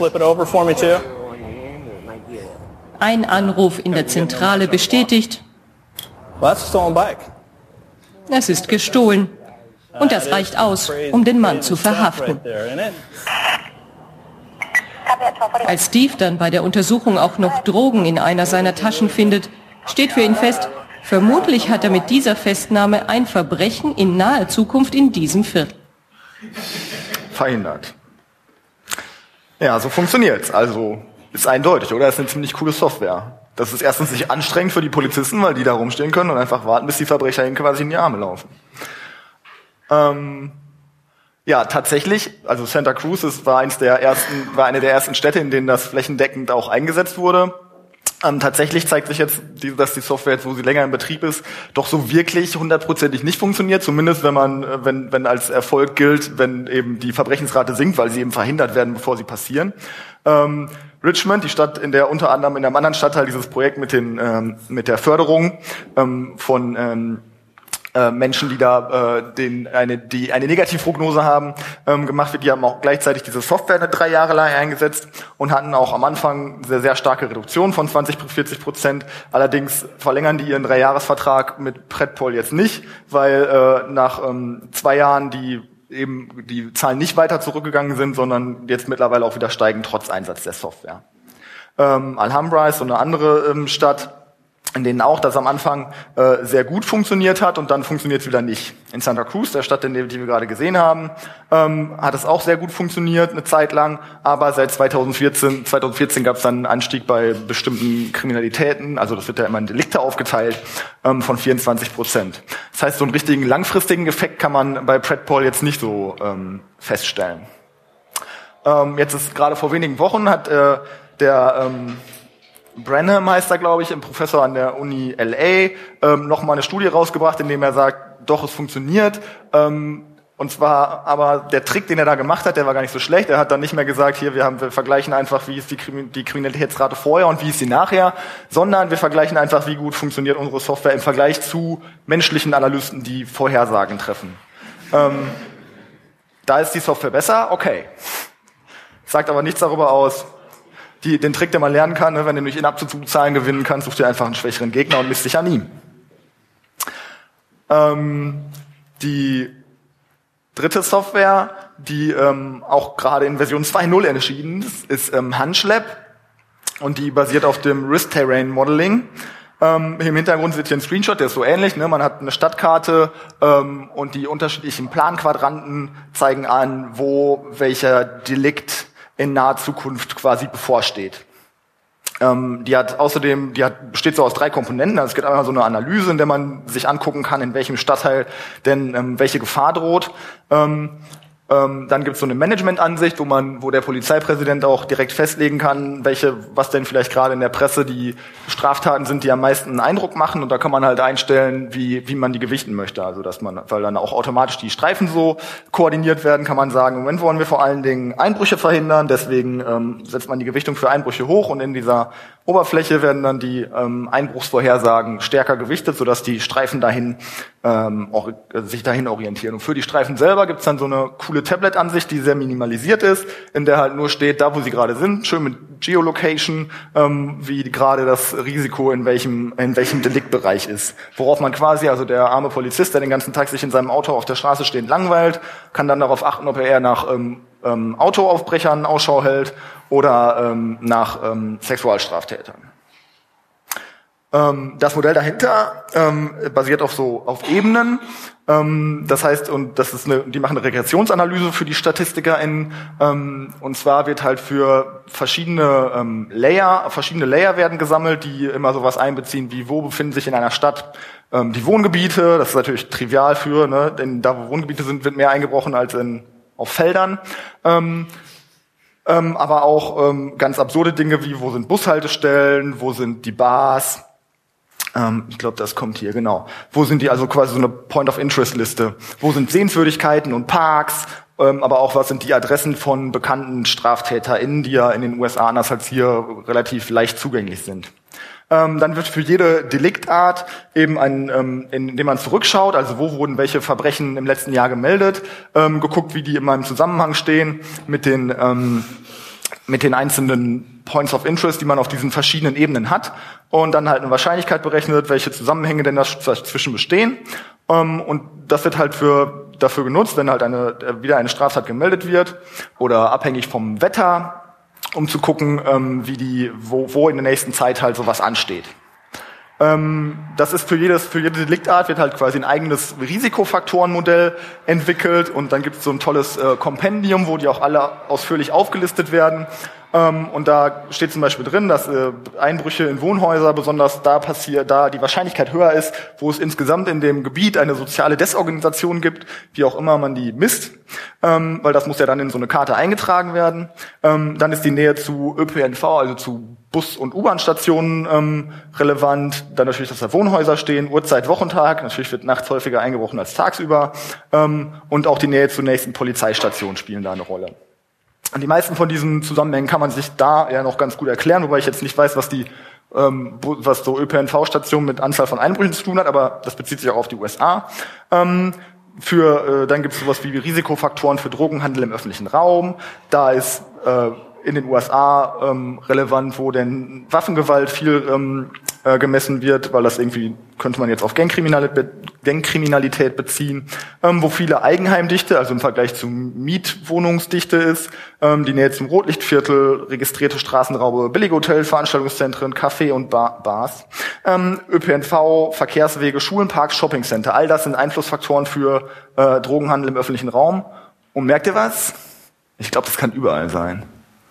Ein Anruf in der Zentrale bestätigt, es ist gestohlen. Und das reicht aus, um den Mann zu verhaften. Als Steve dann bei der Untersuchung auch noch Drogen in einer seiner Taschen findet, steht für ihn fest, vermutlich hat er mit dieser Festnahme ein Verbrechen in naher Zukunft in diesem Viertel verhindert. Ja, so funktioniert's. Also ist eindeutig, oder? Das ist eine ziemlich coole Software. Das ist erstens nicht anstrengend für die Polizisten, weil die da rumstehen können und einfach warten, bis die Verbrecher ihnen quasi in die Arme laufen. Ähm, ja, tatsächlich, also Santa Cruz ist, war eins der ersten, war eine der ersten Städte, in denen das flächendeckend auch eingesetzt wurde. Ähm, tatsächlich zeigt sich jetzt, die, dass die Software jetzt, wo sie länger in Betrieb ist, doch so wirklich hundertprozentig nicht funktioniert. Zumindest wenn man, wenn, wenn als Erfolg gilt, wenn eben die Verbrechensrate sinkt, weil sie eben verhindert werden, bevor sie passieren. Ähm, Richmond, die Stadt, in der unter anderem in einem anderen Stadtteil dieses Projekt mit den ähm, mit der Förderung ähm, von ähm, äh, Menschen, die da äh, den eine die eine Negativprognose haben, ähm, gemacht wird. Die haben auch gleichzeitig diese Software drei Jahre lang eingesetzt und hatten auch am Anfang sehr sehr starke Reduktion von zwanzig bis vierzig Prozent. Allerdings verlängern die ihren Dreijahresvertrag mit Predpol jetzt nicht, weil äh, nach ähm, zwei Jahren die eben die Zahlen nicht weiter zurückgegangen sind, sondern jetzt mittlerweile auch wieder steigen, trotz Einsatz der Software. Ähm, Alhambra ist so eine andere ähm, Stadt, in denen auch das am Anfang äh, sehr gut funktioniert hat und dann funktioniert es wieder nicht. In Santa Cruz, der Stadt, in der die wir gerade gesehen haben, ähm, hat es auch sehr gut funktioniert eine Zeit lang, aber seit zweitausendvierzehn, zweitausendvierzehn gab es dann einen Anstieg bei bestimmten Kriminalitäten, also das wird ja immer in Delikte aufgeteilt, ähm, von vierundzwanzig Prozent. Das heißt, so einen richtigen langfristigen Effekt kann man bei Predpol jetzt nicht so ähm, feststellen. Ähm, jetzt ist gerade vor wenigen Wochen hat äh, der ähm, Branham heißt er, glaube ich, ein Professor an der Uni L A, ähm, nochmal eine Studie rausgebracht, in dem er sagt, doch, es funktioniert. Ähm, und zwar, aber der Trick, den er da gemacht hat, der war gar nicht so schlecht. Er hat dann nicht mehr gesagt, hier, wir haben, wir vergleichen einfach, wie ist die, Krimi- die Kriminalitätsrate vorher und wie ist sie nachher, sondern wir vergleichen einfach, wie gut funktioniert unsere Software im Vergleich zu menschlichen Analysten, die Vorhersagen treffen. Ähm, da ist die Software besser, okay. Sagt aber nichts darüber aus. Die, den Trick, den man lernen kann, ne, wenn du nicht in Abzugszahlen gewinnen kannst, such dir einfach einen schwächeren Gegner und misst dich an ihm. Ähm, die dritte Software, die ähm, auch gerade in Version zwei Punkt null erschienen ist, ist ähm, Hunchlab und die basiert auf dem Risk Terrain Modeling. Ähm, Im Hintergrund seht ihr einen Screenshot, der ist so ähnlich. Ne? Man hat eine Stadtkarte ähm, und die unterschiedlichen Planquadranten zeigen an, wo welcher Delikt in naher Zukunft quasi bevorsteht. Ähm, die hat außerdem, die hat, besteht so aus drei Komponenten. Also es gibt einmal so eine Analyse, in der man sich angucken kann, in welchem Stadtteil denn ähm, welche Gefahr droht. Ähm, ähm, dann gibt es so eine Management-Ansicht, wo man, wo der Polizeipräsident auch direkt festlegen kann, welche, was denn vielleicht gerade in der Presse die Straftaten sind, die am meisten einen Eindruck machen. Und da kann man halt einstellen, wie, wie man die gewichten möchte. Also dass man, weil dann auch automatisch die Streifen so koordiniert werden, kann man sagen, im Moment wollen wir vor allen Dingen Einbrüche verhindern. Deswegen ähm, setzt man die Gewichtung für Einbrüche hoch und in dieser Oberfläche werden dann die ähm, Einbruchsvorhersagen stärker gewichtet, sodass die Streifen dahin ähm, auch, äh, sich dahin orientieren. Und für die Streifen selber gibt's dann so eine coole Tablet-Ansicht, die sehr minimalisiert ist, in der halt nur steht, da wo sie gerade sind, schön mit Geolocation, ähm, wie gerade das Risiko in welchem in welchem Deliktbereich ist. Worauf man quasi, also der arme Polizist, der den ganzen Tag sich in seinem Auto auf der Straße stehend langweilt, kann dann darauf achten, ob er eher nach ähm, ähm, Autoaufbrechern Ausschau hält oder ähm, nach ähm, Sexualstraftätern. Ähm, das Modell dahinter ähm, basiert auf so auf Ebenen. Ähm, das heißt, und das ist eine, die machen eine Regressionsanalyse für die StatistikerInnen. Ähm, und zwar wird halt für verschiedene ähm, Layer, verschiedene Layer werden gesammelt, die immer sowas einbeziehen, wie wo befinden sich in einer Stadt ähm, die Wohngebiete. Das ist natürlich trivial für, ne, denn da wo Wohngebiete sind, wird mehr eingebrochen als in auf Feldern. Ähm, ähm, aber auch ähm, ganz absurde Dinge wie, wo sind Bushaltestellen, wo sind die Bars. Ähm, ich glaube, das kommt hier, genau. Wo sind die, also quasi so eine Point-of-Interest-Liste. Wo sind Sehenswürdigkeiten und Parks, ähm, aber auch was sind die Adressen von bekannten StraftäterInnen, die ja in den U S A anders als hier relativ leicht zugänglich sind. Ähm, dann wird für jede Deliktart eben ein, ähm, indem man zurückschaut, also wo wurden welche Verbrechen im letzten Jahr gemeldet, ähm, geguckt, wie die immer im Zusammenhang stehen mit den ähm, mit den einzelnen Points of Interest, die man auf diesen verschiedenen Ebenen hat, und dann halt eine Wahrscheinlichkeit berechnet, welche Zusammenhänge denn dazwischen bestehen. Ähm, und das wird halt für dafür genutzt, wenn halt eine wieder eine Straftat gemeldet wird oder abhängig vom Wetter, um zu gucken, ähm, wie die, wo, wo in der nächsten Zeit halt sowas ansteht. Ähm, das ist für jedes, für jede Deliktart wird halt quasi ein eigenes Risikofaktorenmodell entwickelt und dann gibt es so ein tolles äh, Kompendium, wo die auch alle ausführlich aufgelistet werden. Ähm, und da steht zum Beispiel drin, dass äh, Einbrüche in Wohnhäuser besonders da passiert, da die Wahrscheinlichkeit höher ist, wo es insgesamt in dem Gebiet eine soziale Desorganisation gibt, wie auch immer man die misst, ähm, weil das muss ja dann in so eine Karte eingetragen werden. Ähm, dann ist die Nähe zu Ö P N V, also zu Bus- und U-Bahn-Stationen ähm, relevant. Dann natürlich, dass da Wohnhäuser stehen, Uhrzeit, Wochentag. Natürlich wird nachts häufiger eingebrochen als tagsüber. Ähm, und auch die Nähe zur nächsten Polizeistation spielen da eine Rolle. Die meisten von diesen Zusammenhängen kann man sich da ja noch ganz gut erklären, wobei ich jetzt nicht weiß, was die ähm, was so Ö P N V-Stationen mit Anzahl von Einbrüchen zu tun hat, aber das bezieht sich auch auf die U S A. Ähm, für äh, dann gibt es sowas wie Risikofaktoren für Drogenhandel im öffentlichen Raum. Da ist äh, in den U S A ähm, relevant, wo denn Waffengewalt viel ähm, äh, gemessen wird, weil das irgendwie könnte man jetzt auf Gangkriminalität, Gangkriminalität beziehen, ähm, wo viele Eigenheimdichte, also im Vergleich zu Mietwohnungsdichte ist, ähm, die Nähe zum Rotlichtviertel, registrierte Straßenraube, Billighotels, Veranstaltungszentren, Café und Bar- Bars, ähm, Ö P N V, Verkehrswege, Schulen, Parks, Shoppingcenter. All das sind Einflussfaktoren für äh, Drogenhandel im öffentlichen Raum. Und merkt ihr was? Ich glaube, das kann überall sein.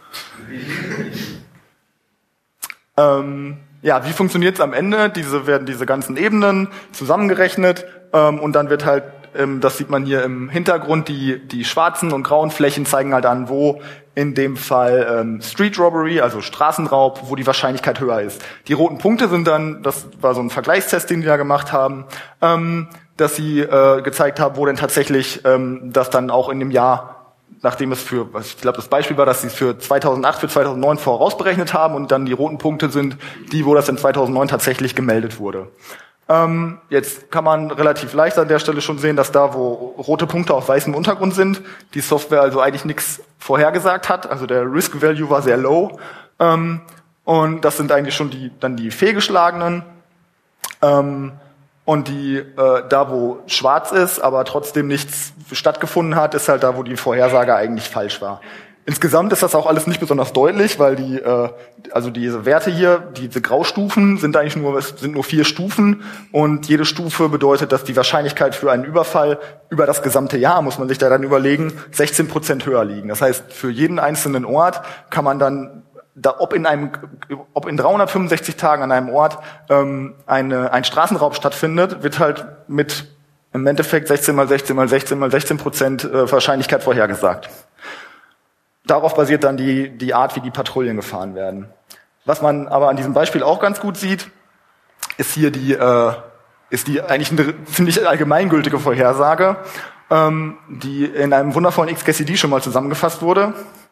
ähm, ja, wie funktioniert es am Ende? Diese werden diese ganzen Ebenen zusammengerechnet ähm, und dann wird halt, ähm, das sieht man hier im Hintergrund, die die schwarzen und grauen Flächen zeigen halt an, wo in dem Fall ähm, Street Robbery, also Straßenraub, wo die Wahrscheinlichkeit höher ist. Die roten Punkte sind dann, das war so ein Vergleichstest, den die da gemacht haben, ähm, dass sie äh, gezeigt haben, wo denn tatsächlich ähm, das dann auch in dem Jahr, nachdem es für, ich glaube, das Beispiel war, dass sie es für zweitausendacht, für zweitausendneun vorausberechnet haben und dann die roten Punkte sind die, wo das in zweitausendneun tatsächlich gemeldet wurde. Ähm, jetzt kann man relativ leicht an der Stelle schon sehen, dass da, wo rote Punkte auf weißem Untergrund sind, die Software also eigentlich nichts vorhergesagt hat. Also der Risk Value war sehr low. Ähm, und das sind eigentlich schon die dann die fehlgeschlagenen. Ähm, Und die, äh, da wo schwarz ist, aber trotzdem nichts stattgefunden hat, ist halt da, wo die Vorhersage eigentlich falsch war. Insgesamt ist das auch alles nicht besonders deutlich, weil die, äh, also diese Werte hier, diese Graustufen sind eigentlich nur, es sind nur vier Stufen und jede Stufe bedeutet, dass die Wahrscheinlichkeit für einen Überfall über das gesamte Jahr, muss man sich da dann überlegen, sechzehn Prozent höher liegen. Das heißt, für jeden einzelnen Ort kann man dann Da, ob in einem, ob in dreihundertfünfundsechzig Tagen an einem Ort ähm, eine, ein Straßenraub stattfindet, wird halt mit im Endeffekt sechzehn mal sechzehn mal sechzehn mal sechzehn Prozent äh, Wahrscheinlichkeit vorhergesagt. Darauf basiert dann die die Art, wie die Patrouillen gefahren werden. Was man aber an diesem Beispiel auch ganz gut sieht, ist hier die äh, ist die eigentlich eine ziemlich allgemeingültige Vorhersage, ähm, die in einem wundervollen X K C D schon mal zusammengefasst wurde.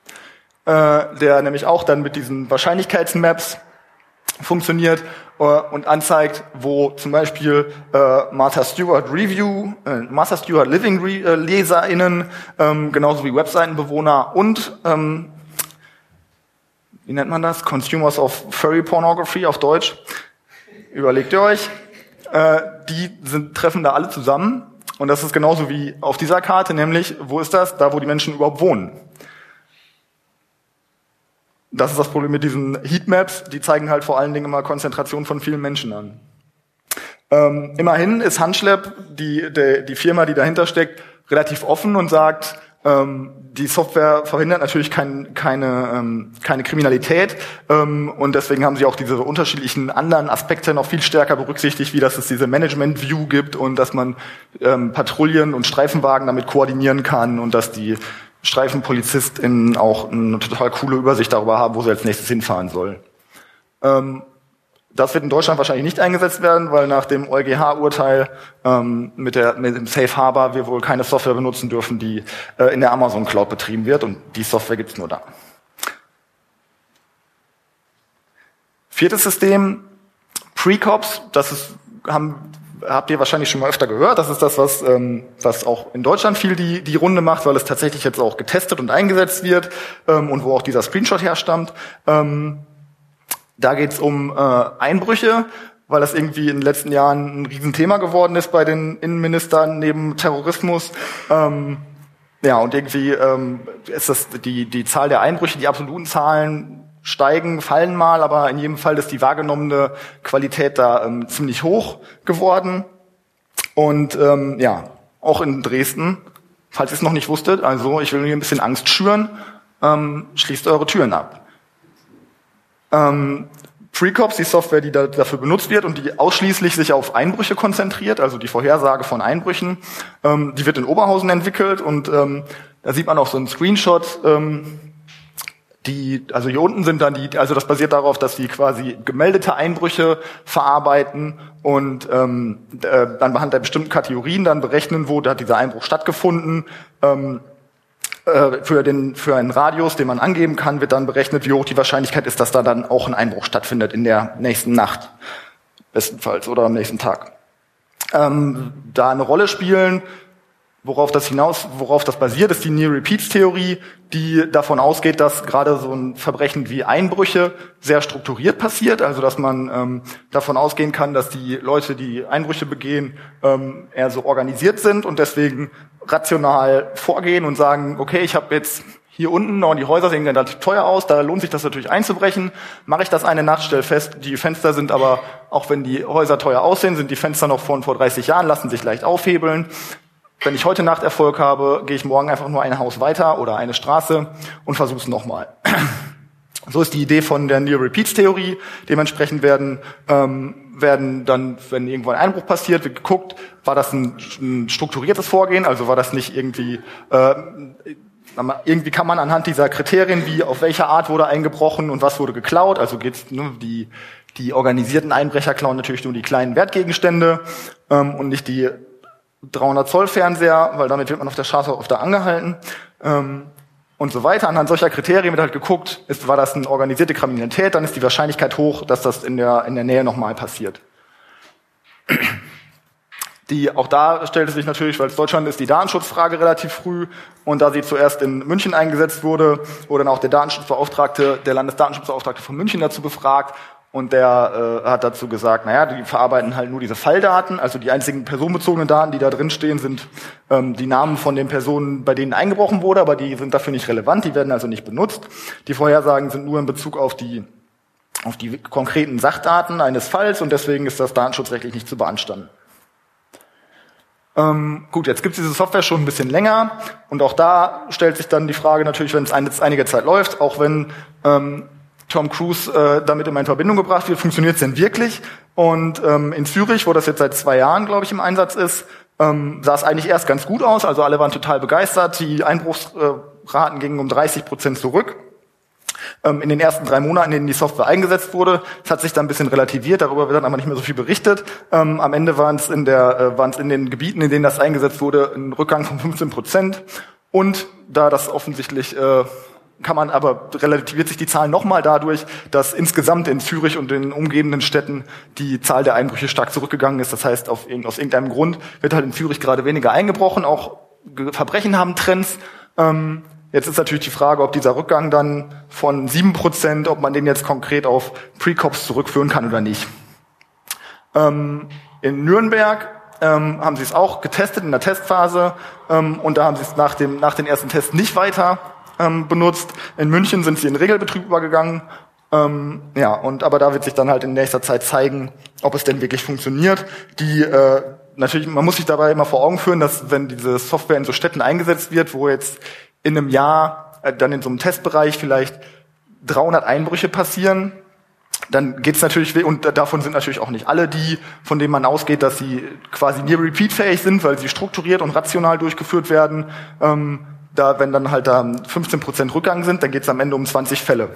Äh, der nämlich auch dann mit diesen Wahrscheinlichkeitsmaps funktioniert äh, und anzeigt, wo zum Beispiel äh, Martha Stewart Review, äh, Martha Stewart Living Re- äh, LeserInnen, ähm, genauso wie Webseitenbewohner und ähm, wie nennt man das? Consumers of Furry Pornography auf Deutsch. Überlegt ihr euch. Äh, die sind, treffen da alle zusammen und das ist genauso wie auf dieser Karte, nämlich, wo ist das? Da, wo die Menschen überhaupt wohnen. Das ist das Problem mit diesen Heatmaps, die zeigen halt vor allen Dingen immer Konzentration von vielen Menschen an. Ähm, immerhin ist Handschlepp, die, die, die Firma, die dahinter steckt, relativ offen und sagt, ähm, die Software verhindert natürlich kein, keine, ähm, keine Kriminalität ähm, und deswegen haben sie auch diese unterschiedlichen anderen Aspekte noch viel stärker berücksichtigt, wie dass es diese Management-View gibt und dass man ähm, Patrouillen und Streifenwagen damit koordinieren kann und dass die StreifenpolizistInnen auch eine total coole Übersicht darüber haben, wo sie als nächstes hinfahren sollen. Ähm, das wird in Deutschland wahrscheinlich nicht eingesetzt werden, weil nach dem EuGH-Urteil ähm, mit, der, mit dem Safe Harbor wir wohl keine Software benutzen dürfen, die äh, in der Amazon Cloud betrieben wird und die Software gibt's nur da. Viertes System, Precops, das ist, haben habt ihr wahrscheinlich schon mal öfter gehört. Das ist das, was ähm, was auch in Deutschland viel die die Runde macht, weil es tatsächlich jetzt auch getestet und eingesetzt wird ähm, und wo auch dieser Screenshot herstammt. Ähm, da geht's um äh, Einbrüche, weil das irgendwie in den letzten Jahren ein Riesenthema geworden ist bei den Innenministern neben Terrorismus. Ähm, ja, und irgendwie ähm, ist das die die Zahl der Einbrüche, die absoluten Zahlen steigen, fallen mal, aber in jedem Fall ist die wahrgenommene Qualität da ähm, ziemlich hoch geworden. Und ähm, ja, auch in Dresden, falls ihr es noch nicht wusstet, also ich will hier ein bisschen Angst schüren, ähm, schließt eure Türen ab. Ähm, Precops, die Software, die da, dafür benutzt wird und die ausschließlich sich auf Einbrüche konzentriert, also die Vorhersage von Einbrüchen, ähm, die wird in Oberhausen entwickelt und ähm, da sieht man auch so einen Screenshot, ähm, Die, also hier unten sind dann die, also das basiert darauf, dass die quasi gemeldete Einbrüche verarbeiten und ähm, äh, dann anhand der bestimmten Kategorien dann berechnen, wo da hat dieser Einbruch stattgefunden, ähm, äh, für den für einen Radius, den man angeben kann, wird dann berechnet, wie hoch die Wahrscheinlichkeit ist, dass da dann auch ein Einbruch stattfindet in der nächsten Nacht, bestenfalls, oder am nächsten Tag. Ähm, da eine Rolle spielen, worauf das hinaus, worauf das basiert, ist die Near-Repeats-Theorie, die davon ausgeht, dass gerade so ein Verbrechen wie Einbrüche sehr strukturiert passiert, also dass man ähm, davon ausgehen kann, dass die Leute, die Einbrüche begehen, ähm, eher so organisiert sind und deswegen rational vorgehen und sagen, okay, ich habe jetzt hier unten, und die Häuser sehen relativ teuer aus, da lohnt sich das natürlich einzubrechen. Mache ich das eine Nacht, stell fest, die Fenster sind aber, auch wenn die Häuser teuer aussehen, sind die Fenster noch von vor dreißig Jahren, lassen sich leicht aufhebeln. Wenn ich heute Nacht Erfolg habe, gehe ich morgen einfach nur ein Haus weiter oder eine Straße und versuche es nochmal. So ist die Idee von der Near-Repeats-Theorie. Dementsprechend werden ähm, werden dann, wenn irgendwo ein Einbruch passiert, wird geguckt, war das ein, ein strukturiertes Vorgehen, also war das nicht irgendwie äh, irgendwie kann man anhand dieser Kriterien, wie auf welche Art wurde eingebrochen und was wurde geklaut, also geht's nur die die organisierten Einbrecher klauen natürlich nur die kleinen Wertgegenstände ähm, und nicht die dreihundert Zoll Fernseher, weil damit wird man auf der Straße auch öfter angehalten ähm, und so weiter. Anhand solcher Kriterien wird halt geguckt, ist, war das eine organisierte Kriminalität, dann ist die Wahrscheinlichkeit hoch, dass das in der in der Nähe nochmal passiert. Die, auch da stellte sich natürlich, weil es Deutschland ist, die Datenschutzfrage relativ früh. Und da sie zuerst in München eingesetzt wurde, wurde dann auch der Datenschutzbeauftragte, der Landesdatenschutzbeauftragte von München dazu befragt. Und der äh, hat dazu gesagt, naja, die verarbeiten halt nur diese Falldaten. Also die einzigen personenbezogenen Daten, die da drin stehen, sind ähm, die Namen von den Personen, bei denen eingebrochen wurde. Aber die sind dafür nicht relevant, die werden also nicht benutzt. Die Vorhersagen sind nur in Bezug auf die, auf die konkreten Sachdaten eines Falls. Und deswegen ist das datenschutzrechtlich nicht zu beanstanden. Ähm, gut, jetzt gibt es diese Software schon ein bisschen länger und auch da stellt sich dann die Frage natürlich, wenn es eine, einige Zeit läuft, auch wenn ähm, Tom Cruise äh, damit immer in Verbindung gebracht wird, funktioniert es denn wirklich? Und ähm, in Zürich, wo das jetzt seit zwei Jahren, glaube ich, im Einsatz ist, ähm, sah es eigentlich erst ganz gut aus, also alle waren total begeistert, die Einbruchsraten gingen um dreißig Prozent zurück. In den ersten drei Monaten, in denen die Software eingesetzt wurde, es hat sich dann ein bisschen relativiert, darüber wird dann aber nicht mehr so viel berichtet. Ähm, am Ende waren es in der, äh, waren es in den Gebieten, in denen das eingesetzt wurde, ein Rückgang von fünfzehn Prozent. Und da das offensichtlich, äh, kann man aber relativiert sich die Zahl nochmal dadurch, dass insgesamt in Zürich und den umgebenden Städten die Zahl der Einbrüche stark zurückgegangen ist. Das heißt, auf, aus irgendeinem Grund wird halt in Zürich gerade weniger eingebrochen, auch Verbrechen haben Trends. Ähm, Jetzt ist natürlich die Frage, ob dieser Rückgang dann von sieben Prozent, ob man den jetzt konkret auf Pre-Cops zurückführen kann oder nicht. Ähm, in Nürnberg ähm, haben sie es auch getestet in der Testphase ähm, und da haben sie es nach dem nach den ersten Tests nicht weiter ähm, benutzt. In München sind sie in Regelbetrieb übergegangen. Ähm, ja, und aber da wird sich dann halt in nächster Zeit zeigen, ob es denn wirklich funktioniert. Die äh, natürlich, man muss sich dabei immer vor Augen führen, dass wenn diese Software in so Städten eingesetzt wird, wo jetzt in einem Jahr äh, dann in so einem Testbereich vielleicht dreihundert Einbrüche passieren, dann geht's natürlich, und davon sind natürlich auch nicht alle die, von denen man ausgeht, dass sie quasi near-repeat-fähig sind, weil sie strukturiert und rational durchgeführt werden. Ähm, da, wenn dann halt da fünfzehn Prozent Rückgang sind, dann geht's am Ende um zwanzig Fälle.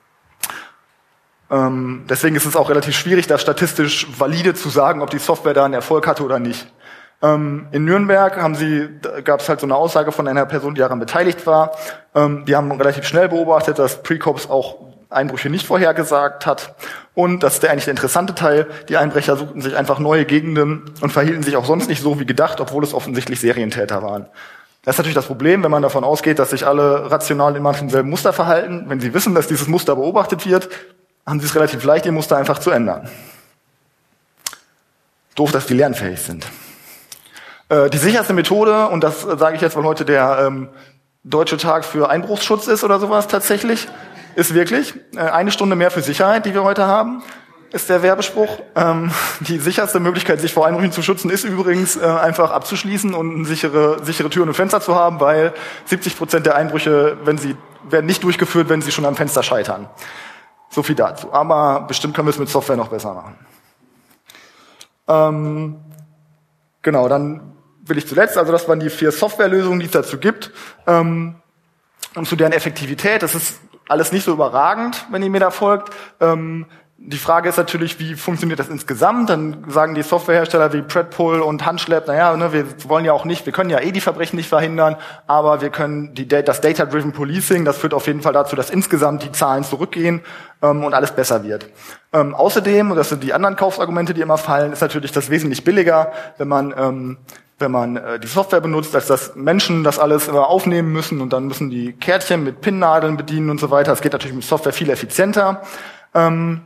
Ähm, deswegen ist es auch relativ schwierig, da statistisch valide zu sagen, ob die Software da einen Erfolg hatte oder nicht. Ähm, in Nürnberg haben sie, gab es halt so eine Aussage von einer Person, die daran beteiligt war. Ähm, die haben relativ schnell beobachtet, dass Pre-Cops auch Einbrüche nicht vorhergesagt hat. Und das ist der eigentlich der interessante Teil. Die Einbrecher suchten sich einfach neue Gegenden und verhielten sich auch sonst nicht so wie gedacht, obwohl es offensichtlich Serientäter waren. Das ist natürlich das Problem, wenn man davon ausgeht, dass sich alle rational immer nach demselben Muster verhalten. Wenn sie wissen, dass dieses Muster beobachtet wird, haben sie es relativ leicht, ihr Muster einfach zu ändern. Doof, dass die lernfähig sind. Die sicherste Methode, und das sage ich jetzt, weil heute der ähm, Deutsche Tag für Einbruchsschutz ist oder sowas tatsächlich, ist wirklich äh, eine Stunde mehr für Sicherheit, die wir heute haben, ist der Werbespruch. Ähm, die sicherste Möglichkeit, sich vor Einbrüchen zu schützen, ist übrigens äh, einfach abzuschließen und sichere, sichere Türen und Fenster zu haben, weil siebzig Prozent der Einbrüche, wenn sie werden nicht durchgeführt, wenn sie schon am Fenster scheitern. So viel dazu. Aber bestimmt können wir es mit Software noch besser machen. Ähm, genau, dann will ich zuletzt, also das waren die vier Softwarelösungen, die es dazu gibt. Ähm, und zu deren Effektivität, das ist alles nicht so überragend, wenn ihr mir da folgt. Ähm, Die Frage ist natürlich, wie funktioniert das insgesamt? Dann sagen die Softwarehersteller wie Predpol und HunchLab, naja, ne, wir wollen ja auch nicht, wir können ja eh die Verbrechen nicht verhindern, aber wir können die, das Data-Driven Policing, das führt auf jeden Fall dazu, dass insgesamt die Zahlen zurückgehen ähm, und alles besser wird. Ähm, außerdem, und das sind die anderen Kaufsargumente, die immer fallen, ist natürlich das wesentlich billiger, wenn man ähm, wenn man äh, die Software benutzt, als dass Menschen das alles immer aufnehmen müssen und dann müssen die Kärtchen mit Pinnadeln bedienen und so weiter. Das geht natürlich mit Software viel effizienter. Ähm,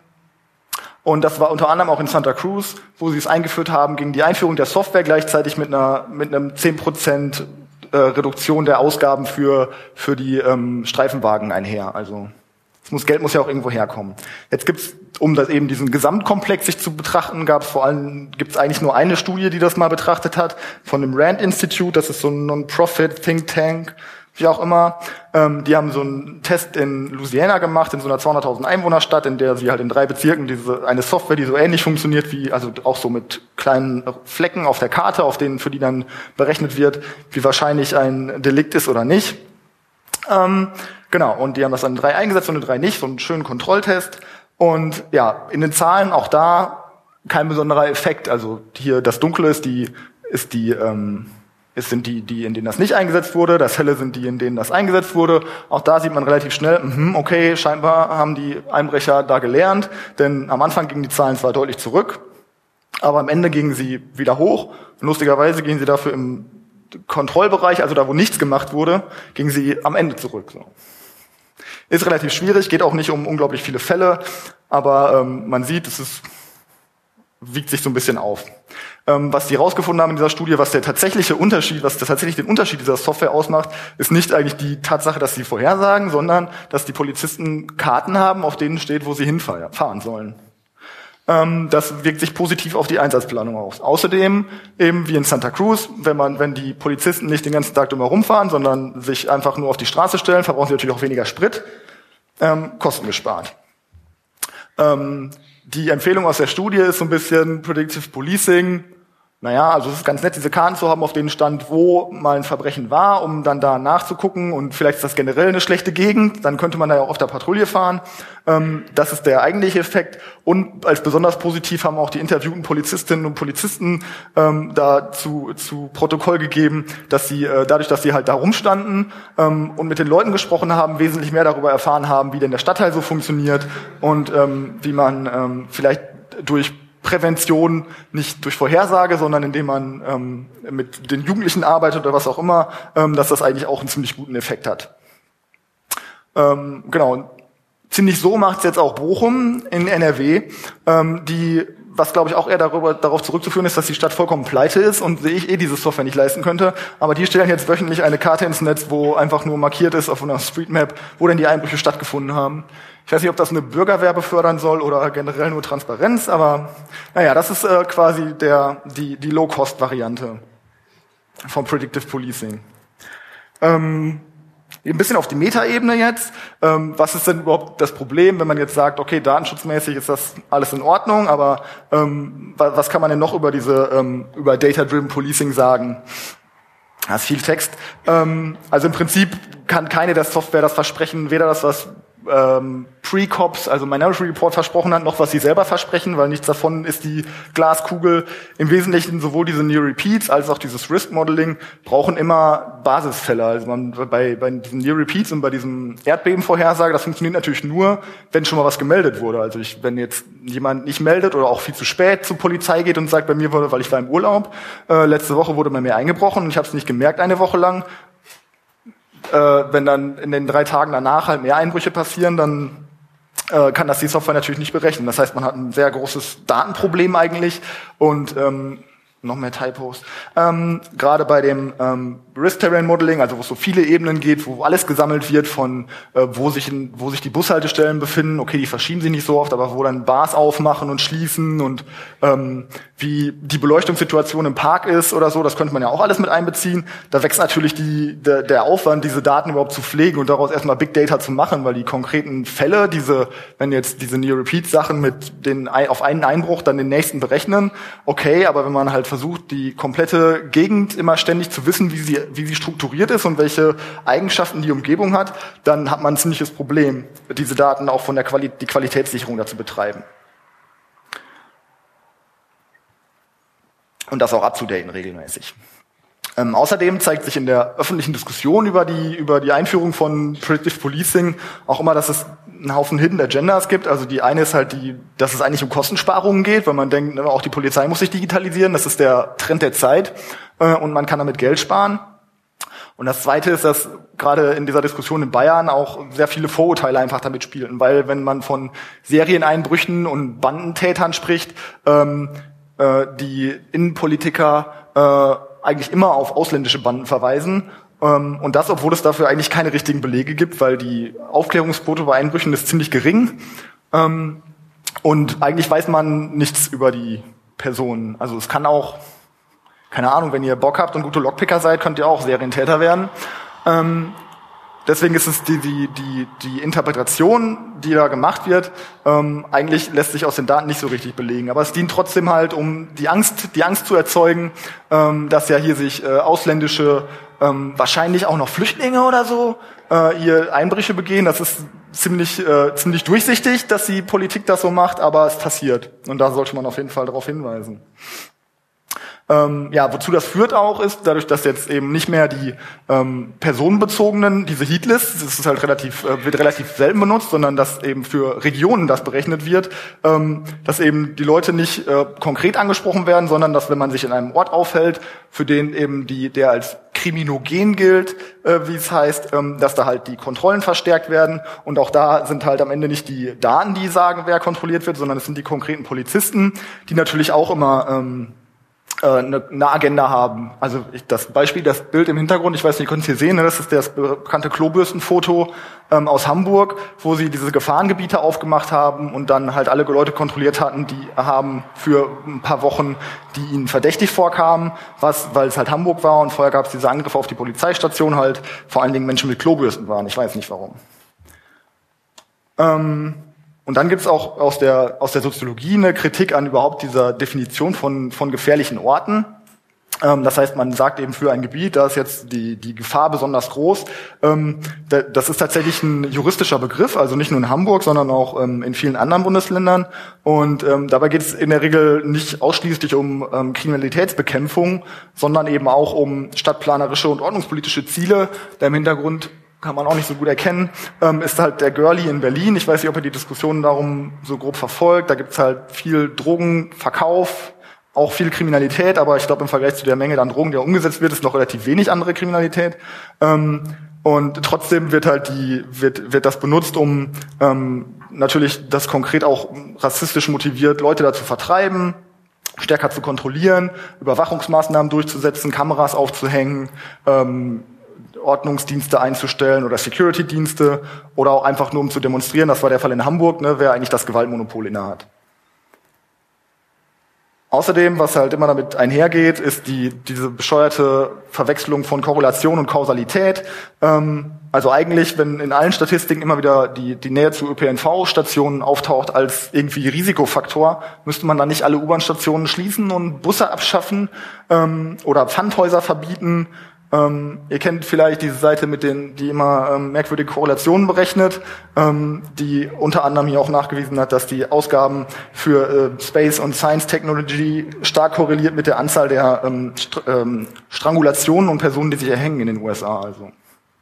Und das war unter anderem auch in Santa Cruz, wo sie es eingeführt haben, ging die Einführung der Software gleichzeitig mit einer mit einem zehn Prozent äh, Reduktion der Ausgaben für für die ähm, Streifenwagen einher. Also es muss Geld muss ja auch irgendwo herkommen. Jetzt gibt's, um das eben diesen Gesamtkomplex sich zu betrachten, gab es vor allem gibt's eigentlich nur eine Studie, die das mal betrachtet hat, von dem Rand Institute. Das ist so ein Non-Profit Think Tank, wie auch immer. Ähm, die haben so einen Test in Louisiana gemacht, in so einer zweihunderttausend Einwohnerstadt, in der sie halt in drei Bezirken diese eine Software, die so ähnlich funktioniert wie, also auch so mit kleinen Flecken auf der Karte, auf denen für die dann berechnet wird, wie wahrscheinlich ein Delikt ist oder nicht. Ähm, genau, und die haben das an drei eingesetzt und in drei nicht, so einen schönen Kontrolltest. Und ja, in den Zahlen auch da kein besonderer Effekt. Also hier das Dunkle ist die, ist die, ähm, es sind die, die, in denen das nicht eingesetzt wurde. Das Helle sind die, in denen das eingesetzt wurde. Auch da sieht man relativ schnell, mh, okay, scheinbar haben die Einbrecher da gelernt, denn am Anfang gingen die Zahlen zwar deutlich zurück, aber am Ende gingen sie wieder hoch. Und lustigerweise gingen sie dafür im Kontrollbereich, also da, wo nichts gemacht wurde, gingen sie am Ende zurück. So. Ist relativ schwierig, geht auch nicht um unglaublich viele Fälle, aber ähm, man sieht, es ist, wiegt sich so ein bisschen auf. Ähm, was die rausgefunden haben in dieser Studie, was der tatsächliche Unterschied, was das tatsächlich den Unterschied dieser Software ausmacht, ist nicht eigentlich die Tatsache, dass sie vorhersagen, sondern dass die Polizisten Karten haben, auf denen steht, wo sie hinfahren sollen. Ähm, das wirkt sich positiv auf die Einsatzplanung aus. Außerdem, eben wie in Santa Cruz, wenn man, wenn die Polizisten nicht den ganzen Tag drumherum fahren, sondern sich einfach nur auf die Straße stellen, verbrauchen sie natürlich auch weniger Sprit, ähm, Kosten gespart. Ähm, Die Empfehlung aus der Studie ist so ein bisschen Predictive Policing. Naja, also es ist ganz nett, diese Karten zu haben, auf denen stand, wo mal ein Verbrechen war, um dann da nachzugucken, und vielleicht ist das generell eine schlechte Gegend, dann könnte man da ja auch auf der Patrouille fahren. Ähm, das ist der eigentliche Effekt. Und als besonders positiv haben auch die interviewten Polizistinnen und Polizisten ähm, da zu, zu Protokoll gegeben, dass sie äh, dadurch, dass sie halt da rumstanden ähm, und mit den Leuten gesprochen haben, wesentlich mehr darüber erfahren haben, wie denn der Stadtteil so funktioniert und ähm, wie man ähm, vielleicht durch Prävention, nicht durch Vorhersage, sondern indem man ähm, mit den Jugendlichen arbeitet oder was auch immer, ähm, dass das eigentlich auch einen ziemlich guten Effekt hat. Ähm, genau, ziemlich so macht es jetzt auch Bochum in N R W, ähm, die, was glaube ich auch eher darüber, darauf zurückzuführen ist, dass die Stadt vollkommen pleite ist und ich eh diese Software nicht leisten könnte, aber die stellen jetzt wöchentlich eine Karte ins Netz, wo einfach nur markiert ist auf einer Streetmap, wo denn die Einbrüche stattgefunden haben. Ich weiß nicht, ob das eine Bürgerwehr fördern soll oder generell nur Transparenz, aber naja, das ist äh, quasi der die die Low-Cost-Variante vom Predictive Policing. Ähm, ein bisschen auf die Metaebene jetzt. Ähm, was ist denn überhaupt das Problem, wenn man jetzt sagt, okay, datenschutzmäßig ist das alles in Ordnung, aber ähm, was kann man denn noch über diese ähm, über Data-Driven Policing sagen? Das ist viel Text. Ähm, also im Prinzip kann keine der Software das versprechen, weder das, was ähm, Pre-Cops, also Minority Report versprochen hat, noch was sie selber versprechen, weil nichts davon ist die Glaskugel. Im Wesentlichen sowohl diese Near Repeats als auch dieses Risk Modeling brauchen immer Basisfälle. Also man, bei, bei diesen Near Repeats und bei diesem Erdbebenvorhersage, das funktioniert natürlich nur, wenn schon mal was gemeldet wurde. Also ich, wenn jetzt jemand nicht meldet oder auch viel zu spät zur Polizei geht und sagt, bei mir wurde, weil ich war im Urlaub, äh, letzte Woche wurde bei mir eingebrochen und ich habe es nicht gemerkt eine Woche lang. Äh, wenn dann in den drei Tagen danach halt mehr Einbrüche passieren, dann äh, kann das die Software natürlich nicht berechnen. Das heißt, man hat ein sehr großes Datenproblem eigentlich und ähm, noch mehr Typos. Ähm, gerade bei dem ähm, Risk-Terrain Modeling, also wo es so viele Ebenen geht, wo alles gesammelt wird von, äh, wo sich in, wo sich die Bushaltestellen befinden. Okay, die verschieben sich nicht so oft, aber wo dann Bars aufmachen und schließen und ähm, wie die Beleuchtungssituation im Park ist oder so, das könnte man ja auch alles mit einbeziehen. Da wächst natürlich die, der, der Aufwand, diese Daten überhaupt zu pflegen und daraus erstmal Big Data zu machen, weil die konkreten Fälle, diese, wenn jetzt diese Near-Repeat-Sachen mit den auf einen Einbruch dann den nächsten berechnen, okay, aber wenn man halt versucht, die komplette Gegend immer ständig zu wissen, wie sie, wie sie strukturiert ist und welche Eigenschaften die Umgebung hat, dann hat man ein ziemliches Problem, diese Daten auch von der Quali- die Qualitätssicherung dazu betreiben. und das auch abzudaten regelmäßig. Ähm, außerdem zeigt sich in der öffentlichen Diskussion über die über die Einführung von Predictive Policing auch immer, dass es einen Haufen Hidden Agendas gibt. Also die eine ist halt die, dass es eigentlich um Kostensparungen geht, weil man denkt, ne, auch die Polizei muss sich digitalisieren. Das ist der Trend der Zeit äh, und man kann damit Geld sparen. Und das Zweite ist, dass gerade in dieser Diskussion in Bayern auch sehr viele Vorurteile einfach damit spielen, weil wenn man von Serieneinbrüchen und Bandentätern spricht, ähm, äh, die Innenpolitiker äh, eigentlich immer auf ausländische Banden verweisen. Ähm, und das, obwohl es dafür eigentlich keine richtigen Belege gibt, weil die Aufklärungsquote bei Einbrüchen ist ziemlich gering. Ähm, und eigentlich weiß man nichts über die Personen. Also es kann auch, keine Ahnung, wenn ihr Bock habt und gute Lockpicker seid, könnt ihr auch Serientäter werden. Ähm, Deswegen ist es die, die, die, die Interpretation, die da gemacht wird, ähm, eigentlich lässt sich aus den Daten nicht so richtig belegen. Aber es dient trotzdem halt, um die Angst, die Angst zu erzeugen, ähm, dass ja hier sich äh, ausländische, ähm, wahrscheinlich auch noch Flüchtlinge oder so, äh, hier Einbrüche begehen. Das ist ziemlich, äh, ziemlich durchsichtig, dass die Politik das so macht, aber es passiert. Und da sollte man auf jeden Fall darauf hinweisen. Ähm, ja, wozu das führt auch ist, dadurch, dass jetzt eben nicht mehr die ähm, personenbezogenen, diese Heatlist, das ist halt relativ, äh, wird relativ selten benutzt, sondern dass eben für Regionen das berechnet wird, ähm, dass eben die Leute nicht äh, konkret angesprochen werden, sondern dass, wenn man sich in einem Ort aufhält, für den eben die, der als kriminogen gilt, äh, wie es heißt, ähm, dass da halt die Kontrollen verstärkt werden. Und auch da sind halt am Ende nicht die Daten, die sagen, wer kontrolliert wird, sondern es sind die konkreten Polizisten, die natürlich auch immer ähm, Eine, eine Agenda haben. Also ich, das Beispiel, das Bild im Hintergrund, ich weiß nicht, ihr könnt es hier sehen, ne, das ist das bekannte Klobürstenfoto ähm, aus Hamburg, wo sie diese Gefahrengebiete aufgemacht haben und dann halt alle Leute kontrolliert hatten, die haben für ein paar Wochen, die ihnen verdächtig vorkamen, was, weil es halt Hamburg war und vorher gab es diese Angriffe auf die Polizeistation, halt vor allen Dingen Menschen mit Klobürsten waren. Ich weiß nicht warum. Ähm, Und dann gibt's auch aus der aus der Soziologie eine Kritik an überhaupt dieser Definition von von gefährlichen Orten. Ähm, das heißt, man sagt eben für ein Gebiet, da ist jetzt die die Gefahr besonders groß. Ähm, da, das ist tatsächlich ein juristischer Begriff, also nicht nur in Hamburg, sondern auch ähm, in vielen anderen Bundesländern. Und ähm, dabei geht es in der Regel nicht ausschließlich um ähm, Kriminalitätsbekämpfung, sondern eben auch um stadtplanerische und ordnungspolitische Ziele. Da im Hintergrund kann man auch nicht so gut erkennen, ähm, ist halt der Girlie in Berlin. Ich weiß nicht, ob ihr die Diskussionen darum so grob verfolgt. Da gibt's halt viel Drogenverkauf, auch viel Kriminalität, aber ich glaube, im Vergleich zu der Menge an Drogen, die da umgesetzt wird, ist noch relativ wenig andere Kriminalität. Ähm, und trotzdem wird halt die, wird, wird das benutzt, um ähm, natürlich das konkret auch rassistisch motiviert, Leute dazu vertreiben, stärker zu kontrollieren, Überwachungsmaßnahmen durchzusetzen, Kameras aufzuhängen, ähm, Ordnungsdienste einzustellen oder Security-Dienste oder auch einfach nur um zu demonstrieren, das war der Fall in Hamburg, ne, wer eigentlich das Gewaltmonopol innehat. Außerdem, was halt immer damit einhergeht, ist die diese bescheuerte Verwechslung von Korrelation und Kausalität. Ähm, also eigentlich, wenn in allen Statistiken immer wieder die die Nähe zu Ö P N V-Stationen auftaucht als irgendwie Risikofaktor, müsste man dann nicht alle U-Bahn-Stationen schließen und Busse abschaffen ähm, oder Pfandhäuser verbieten. Ähm, ihr kennt vielleicht diese Seite mit den, die immer ähm, merkwürdige Korrelationen berechnet, ähm, die unter anderem hier auch nachgewiesen hat, dass die Ausgaben für äh, Space und Science Technology stark korreliert mit der Anzahl der ähm, St- ähm, Strangulationen und Personen, die sich erhängen in den U S A. Also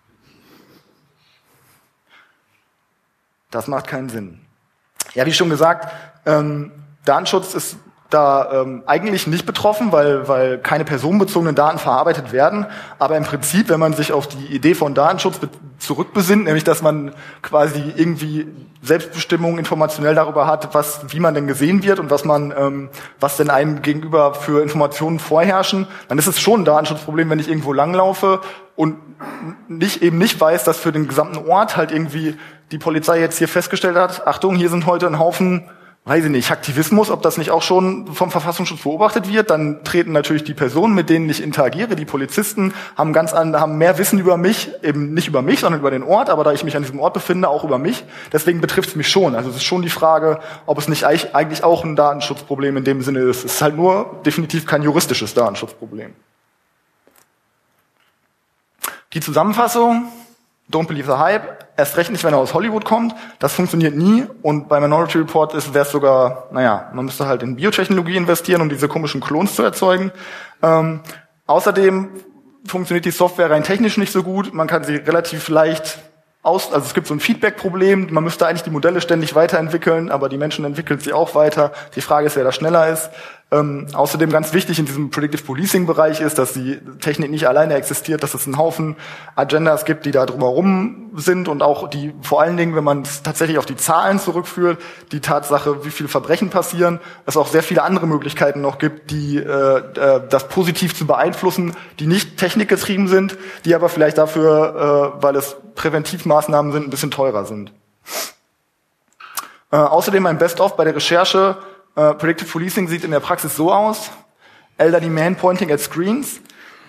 das macht keinen Sinn. Ja, wie schon gesagt, ähm, Datenschutz ist da ähm, eigentlich nicht betroffen, weil weil keine personenbezogenen Daten verarbeitet werden. Aber im Prinzip, wenn man sich auf die Idee von Datenschutz be- zurückbesinnt, nämlich dass man quasi irgendwie Selbstbestimmung informationell darüber hat, was wie man denn gesehen wird und was man ähm, was denn einem gegenüber für Informationen vorherrschen, dann ist es schon ein Datenschutzproblem, wenn ich irgendwo langlaufe und nicht eben nicht weiß, dass für den gesamten Ort halt irgendwie die Polizei jetzt hier festgestellt hat, Achtung, hier sind heute ein Haufen, weiß ich nicht, Aktivismus, ob das nicht auch schon vom Verfassungsschutz beobachtet wird, dann treten natürlich die Personen, mit denen ich interagiere, die Polizisten, haben ganz an, haben mehr Wissen über mich, eben nicht über mich, sondern über den Ort, aber da ich mich an diesem Ort befinde, auch über mich. Deswegen betrifft es mich schon. Also es ist schon die Frage, ob es nicht eigentlich auch ein Datenschutzproblem in dem Sinne ist. Es ist halt nur definitiv kein juristisches Datenschutzproblem. Die Zusammenfassung: don't believe the hype, erst recht nicht, wenn er aus Hollywood kommt. Das funktioniert nie. Und bei Minority Report wäre es sogar, naja, man müsste halt in Biotechnologie investieren, um diese komischen Klons zu erzeugen. Ähm, außerdem funktioniert die Software rein technisch nicht so gut. Man kann sie relativ leicht aus, also es gibt so ein Feedback-Problem. Man müsste eigentlich die Modelle ständig weiterentwickeln, aber die Menschen entwickeln sie auch weiter. Die Frage ist, wer da schneller ist. Ähm, außerdem ganz wichtig in diesem Predictive Policing-Bereich ist, dass die Technik nicht alleine existiert, dass es einen Haufen Agendas gibt, die da drumherum sind und auch die, vor allen Dingen, wenn man es tatsächlich auf die Zahlen zurückführt, die Tatsache, wie viele Verbrechen passieren, es auch sehr viele andere Möglichkeiten noch gibt, die äh, das positiv zu beeinflussen, die nicht technikgetrieben sind, die aber vielleicht dafür, äh, weil es Präventivmaßnahmen sind, ein bisschen teurer sind. Äh, außerdem ein Best-of bei der Recherche. Uh, Predictive Policing sieht in der Praxis so aus. Elderly man pointing at screens.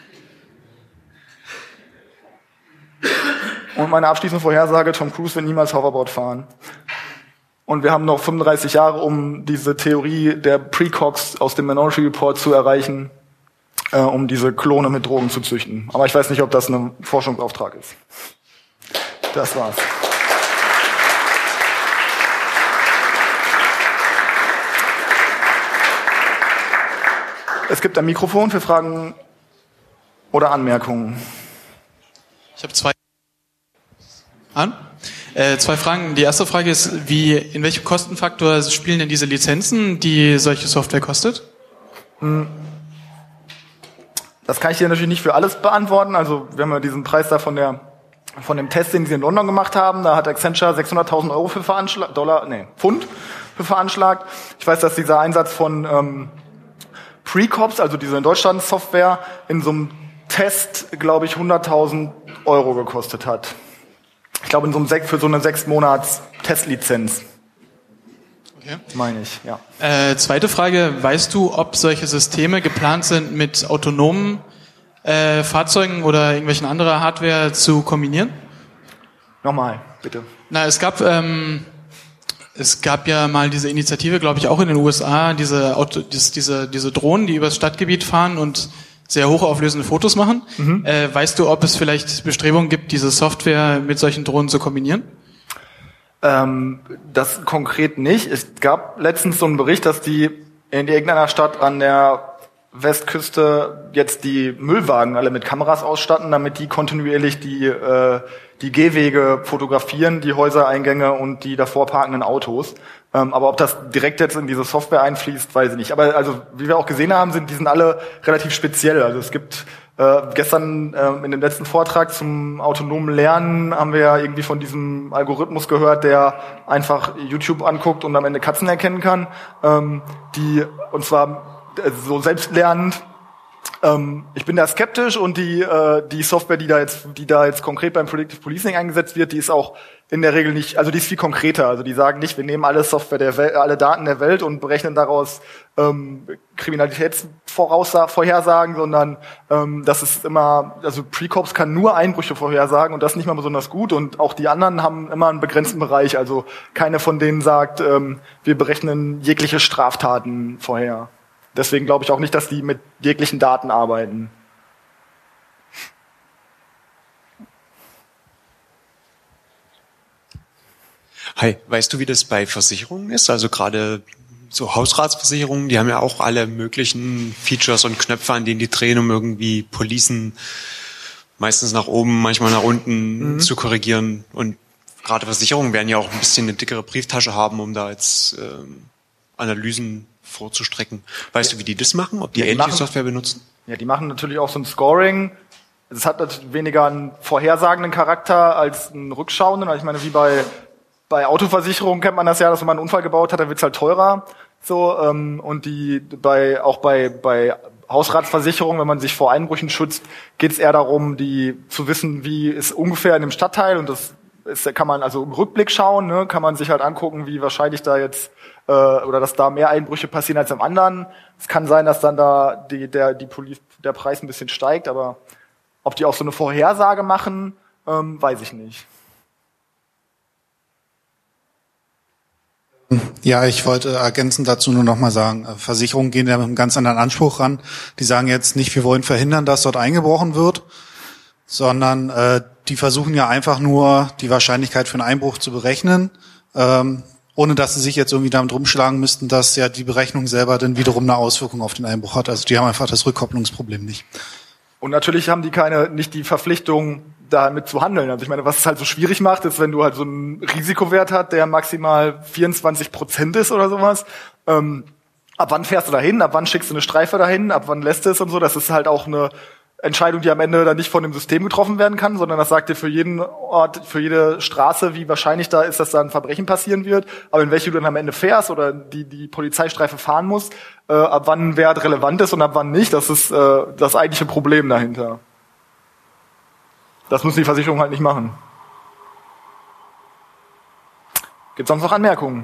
Und meine abschließende Vorhersage, Tom Cruise wird niemals Hoverboard fahren. Und wir haben noch fünfunddreißig Jahre, um diese Theorie der Precogs aus dem Minority Report zu erreichen, äh, um diese Klone mit Drogen zu züchten. Aber ich weiß nicht, ob das ein Forschungsauftrag ist. Das war's. Es gibt ein Mikrofon für Fragen oder Anmerkungen. Ich habe zwei an. Äh, zwei Fragen. Die erste Frage ist, wie, in welchem Kostenfaktor spielen denn diese Lizenzen, die solche Software kostet? Das kann ich dir natürlich nicht für alles beantworten. Also wir haben ja diesen Preis da von der von dem Test, den sie in London gemacht haben. Da hat Accenture sechshunderttausend Euro für veranschlagt, Dollar, nee, Pfund für veranschlagt. Ich weiß, dass dieser Einsatz von ähm, Precops, also diese in Deutschland Software, in so einem Test, glaube ich, hunderttausend Euro gekostet hat. Ich glaube, in so einem Sek- für so eine sechs Monats Testlizenz. Okay. Meine ich, ja. Äh, zweite Frage, weißt du, ob solche Systeme geplant sind, mit autonomen äh, Fahrzeugen oder irgendwelchen anderer Hardware zu kombinieren? Nochmal, bitte. Na, es gab... Ähm Es gab ja mal diese Initiative, glaube ich, auch in den U S A, diese Auto, diese diese Drohnen, die übers Stadtgebiet fahren und sehr hochauflösende Fotos machen. Mhm. Äh, weißt du, ob es vielleicht Bestrebungen gibt, diese Software mit solchen Drohnen zu kombinieren? Ähm, das konkret nicht. Es gab letztens so einen Bericht, dass die in irgendeiner Stadt an der Westküste jetzt die Müllwagen alle mit Kameras ausstatten, damit die kontinuierlich die äh, die Gehwege fotografieren, die Häusereingänge und die davor parkenden Autos. Ähm, aber ob das direkt jetzt in diese Software einfließt, weiß ich nicht. Aber also wie wir auch gesehen haben, sind die sind alle relativ speziell. Also es gibt äh, gestern äh, in dem letzten Vortrag zum autonomen Lernen haben wir ja irgendwie von diesem Algorithmus gehört, der einfach YouTube anguckt und am Ende Katzen erkennen kann. Ähm, die und zwar äh, so selbstlernend. Ähm, ich bin da skeptisch und die äh, die Software, die da jetzt die da jetzt konkret beim Predictive Policing eingesetzt wird, die ist auch in der Regel nicht, also die ist viel konkreter. Also die sagen nicht, wir nehmen alle Software der Welt, alle Daten der Welt und berechnen daraus ähm, Kriminalitätsvorhersagen, sondern ähm, das ist immer, also Precops kann nur Einbrüche vorhersagen und das nicht mal besonders gut und auch die anderen haben immer einen begrenzten Bereich. Also keine von denen sagt, ähm, wir berechnen jegliche Straftaten vorher. Deswegen glaube ich auch nicht, dass die mit jeglichen Daten arbeiten. Hi, weißt du, wie das bei Versicherungen ist? Also gerade so Hausratsversicherungen, die haben ja auch alle möglichen Features und Knöpfe, an denen die drehen, um irgendwie Policen meistens nach oben, manchmal nach unten mhm. zu korrigieren. Und gerade Versicherungen werden ja auch ein bisschen eine dickere Brieftasche haben, um da jetzt ähm, Analysen vorzustrecken. Weißt ja. du, wie die das machen? Ob die, ja, die ähnliche machen, Software benutzen? Ja, die machen natürlich auch so ein Scoring. Es hat natürlich weniger einen vorhersagenden Charakter als einen rückschauenden. Ich meine, wie bei bei Autoversicherungen kennt man das ja, dass wenn man einen Unfall gebaut hat, dann wird's halt teurer. So ähm, und die bei auch bei bei Hausratsversicherungen, wenn man sich vor Einbrüchen schützt, geht's eher darum, die zu wissen, wie ist ungefähr in dem Stadtteil und das ist, kann man also im Rückblick schauen, ne, kann man sich halt angucken, wie wahrscheinlich da jetzt äh, oder dass da mehr Einbrüche passieren als im anderen. Es kann sein, dass dann da die der die Poli- der Preis ein bisschen steigt, aber ob die auch so eine Vorhersage machen, ähm, weiß ich nicht. Ja, ich wollte ergänzend dazu nur noch mal sagen, Versicherungen gehen ja mit einem ganz anderen Anspruch ran. Die sagen jetzt nicht, wir wollen verhindern, dass dort eingebrochen wird, sondern äh, die versuchen ja einfach nur, die Wahrscheinlichkeit für einen Einbruch zu berechnen, ähm, ohne dass sie sich jetzt irgendwie damit rumschlagen müssten, dass ja die Berechnung selber dann wiederum eine Auswirkung auf den Einbruch hat. Also die haben einfach das Rückkopplungsproblem nicht. Und natürlich haben die keine, nicht die Verpflichtung, damit zu handeln. Also ich meine, was es halt so schwierig macht, ist, wenn du halt so einen Risikowert hast, der maximal vierundzwanzig Prozent ist oder sowas. Ähm, ab wann fährst du dahin? Ab wann schickst du eine Streife dahin? Ab wann lässt du es und so? Das ist halt auch eine Entscheidung, die am Ende dann nicht von dem System getroffen werden kann, sondern das sagt dir für jeden Ort, für jede Straße, wie wahrscheinlich da ist, dass da ein Verbrechen passieren wird. Aber in welche du dann am Ende fährst oder die die Polizeistreife fahren muss, äh, ab wann Wert relevant ist und ab wann nicht, das ist äh, das eigentliche Problem dahinter. Das muss die Versicherung halt nicht machen. Gibt es sonst noch Anmerkungen?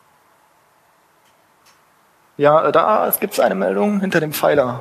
Ja, da es gibt eine Meldung hinter dem Pfeiler.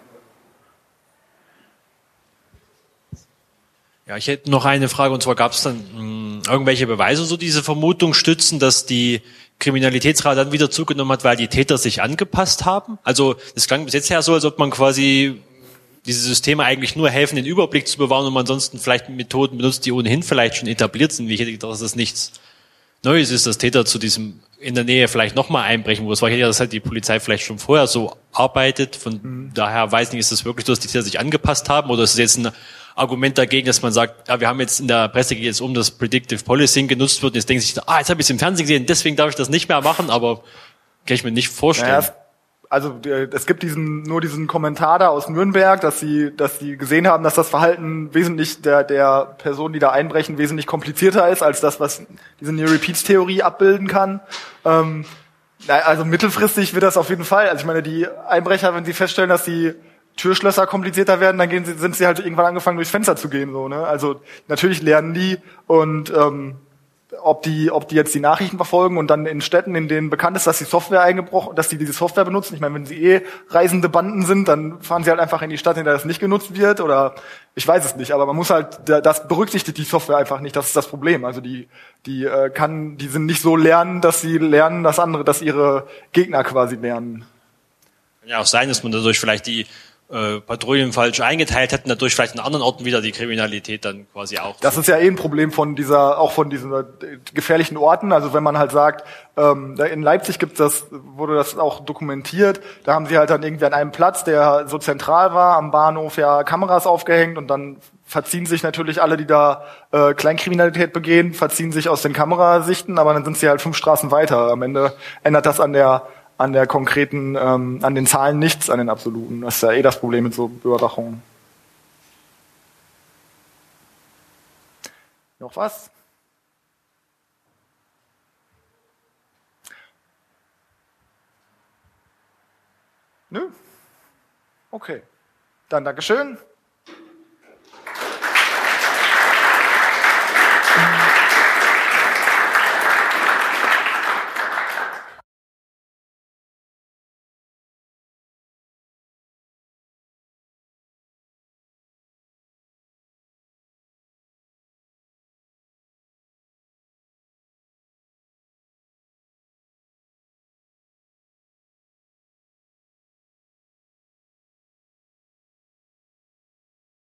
Ja, ich hätte noch eine Frage, und zwar gab es dann mh, irgendwelche Beweise, so diese Vermutung stützen, dass die Kriminalitätsrate dann wieder zugenommen hat, weil die Täter sich angepasst haben? Also das klang bis jetzt ja so, als ob man quasi diese Systeme eigentlich nur helfen, den Überblick zu bewahren und man ansonsten vielleicht Methoden benutzt, die ohnehin vielleicht schon etabliert sind. Wie ich hätte gedacht, dass das nichts Neues ist, dass Täter zu diesem in der Nähe vielleicht nochmal einbrechen, wo es war. Ich hätte ja, dass halt die Polizei vielleicht schon vorher so arbeitet. Von mhm. daher weiß nicht, ist es wirklich so, dass die Täter sich angepasst haben, oder ist es jetzt ein Argument dagegen, dass man sagt, ja, wir haben jetzt in der Presse geht jetzt um, dass Predictive Policing genutzt wird, und jetzt denken sich, ah, jetzt habe ich es im Fernsehen gesehen, deswegen darf ich das nicht mehr machen, aber kann ich mir nicht vorstellen. Naja, also es gibt diesen nur diesen Kommentar da aus Nürnberg, dass sie dass sie gesehen haben, dass das Verhalten wesentlich der der Personen, die da einbrechen, wesentlich komplizierter ist als das, was diese Near-Repeats-Theorie abbilden kann. Ähm, also mittelfristig wird das auf jeden Fall. Also ich meine, die Einbrecher, wenn sie feststellen, dass die Türschlösser komplizierter werden, dann gehen sie, sind sie halt irgendwann angefangen, durchs Fenster zu gehen, so, ne? Also natürlich lernen die, und ähm, ob die, ob die jetzt die Nachrichten verfolgen und dann in Städten, in denen bekannt ist, dass die Software eingebrochen, dass die diese Software benutzen. Ich meine, wenn sie eh reisende Banden sind, dann fahren sie halt einfach in die Stadt, in der das nicht genutzt wird, oder ich weiß es nicht. Aber man muss halt, das berücksichtigt die Software einfach nicht. Das ist das Problem. Also die, die äh, kann, die sind nicht so lernen, dass sie lernen, dass andere, dass ihre Gegner quasi lernen. Kann ja auch sein, dass man dadurch vielleicht die Äh, Patrouillen falsch eingeteilt hätten, dadurch vielleicht in anderen Orten wieder die Kriminalität dann quasi auch. Das ist ja eh ein Problem von dieser, auch von diesen gefährlichen Orten. Also wenn man halt sagt, ähm, in Leipzig gibt das, wurde das auch dokumentiert, da haben sie halt dann irgendwie an einem Platz, der so zentral war, am Bahnhof ja Kameras aufgehängt, und dann verziehen sich natürlich alle, die da äh, Kleinkriminalität begehen, verziehen sich aus den Kamerasichten, aber dann sind sie halt fünf Straßen weiter. Am Ende ändert das an der an der konkreten, ähm, an den Zahlen nichts, an den absoluten. Das ist ja eh das Problem mit so Überwachung. Noch was? Nö? Okay. Dann Dankeschön.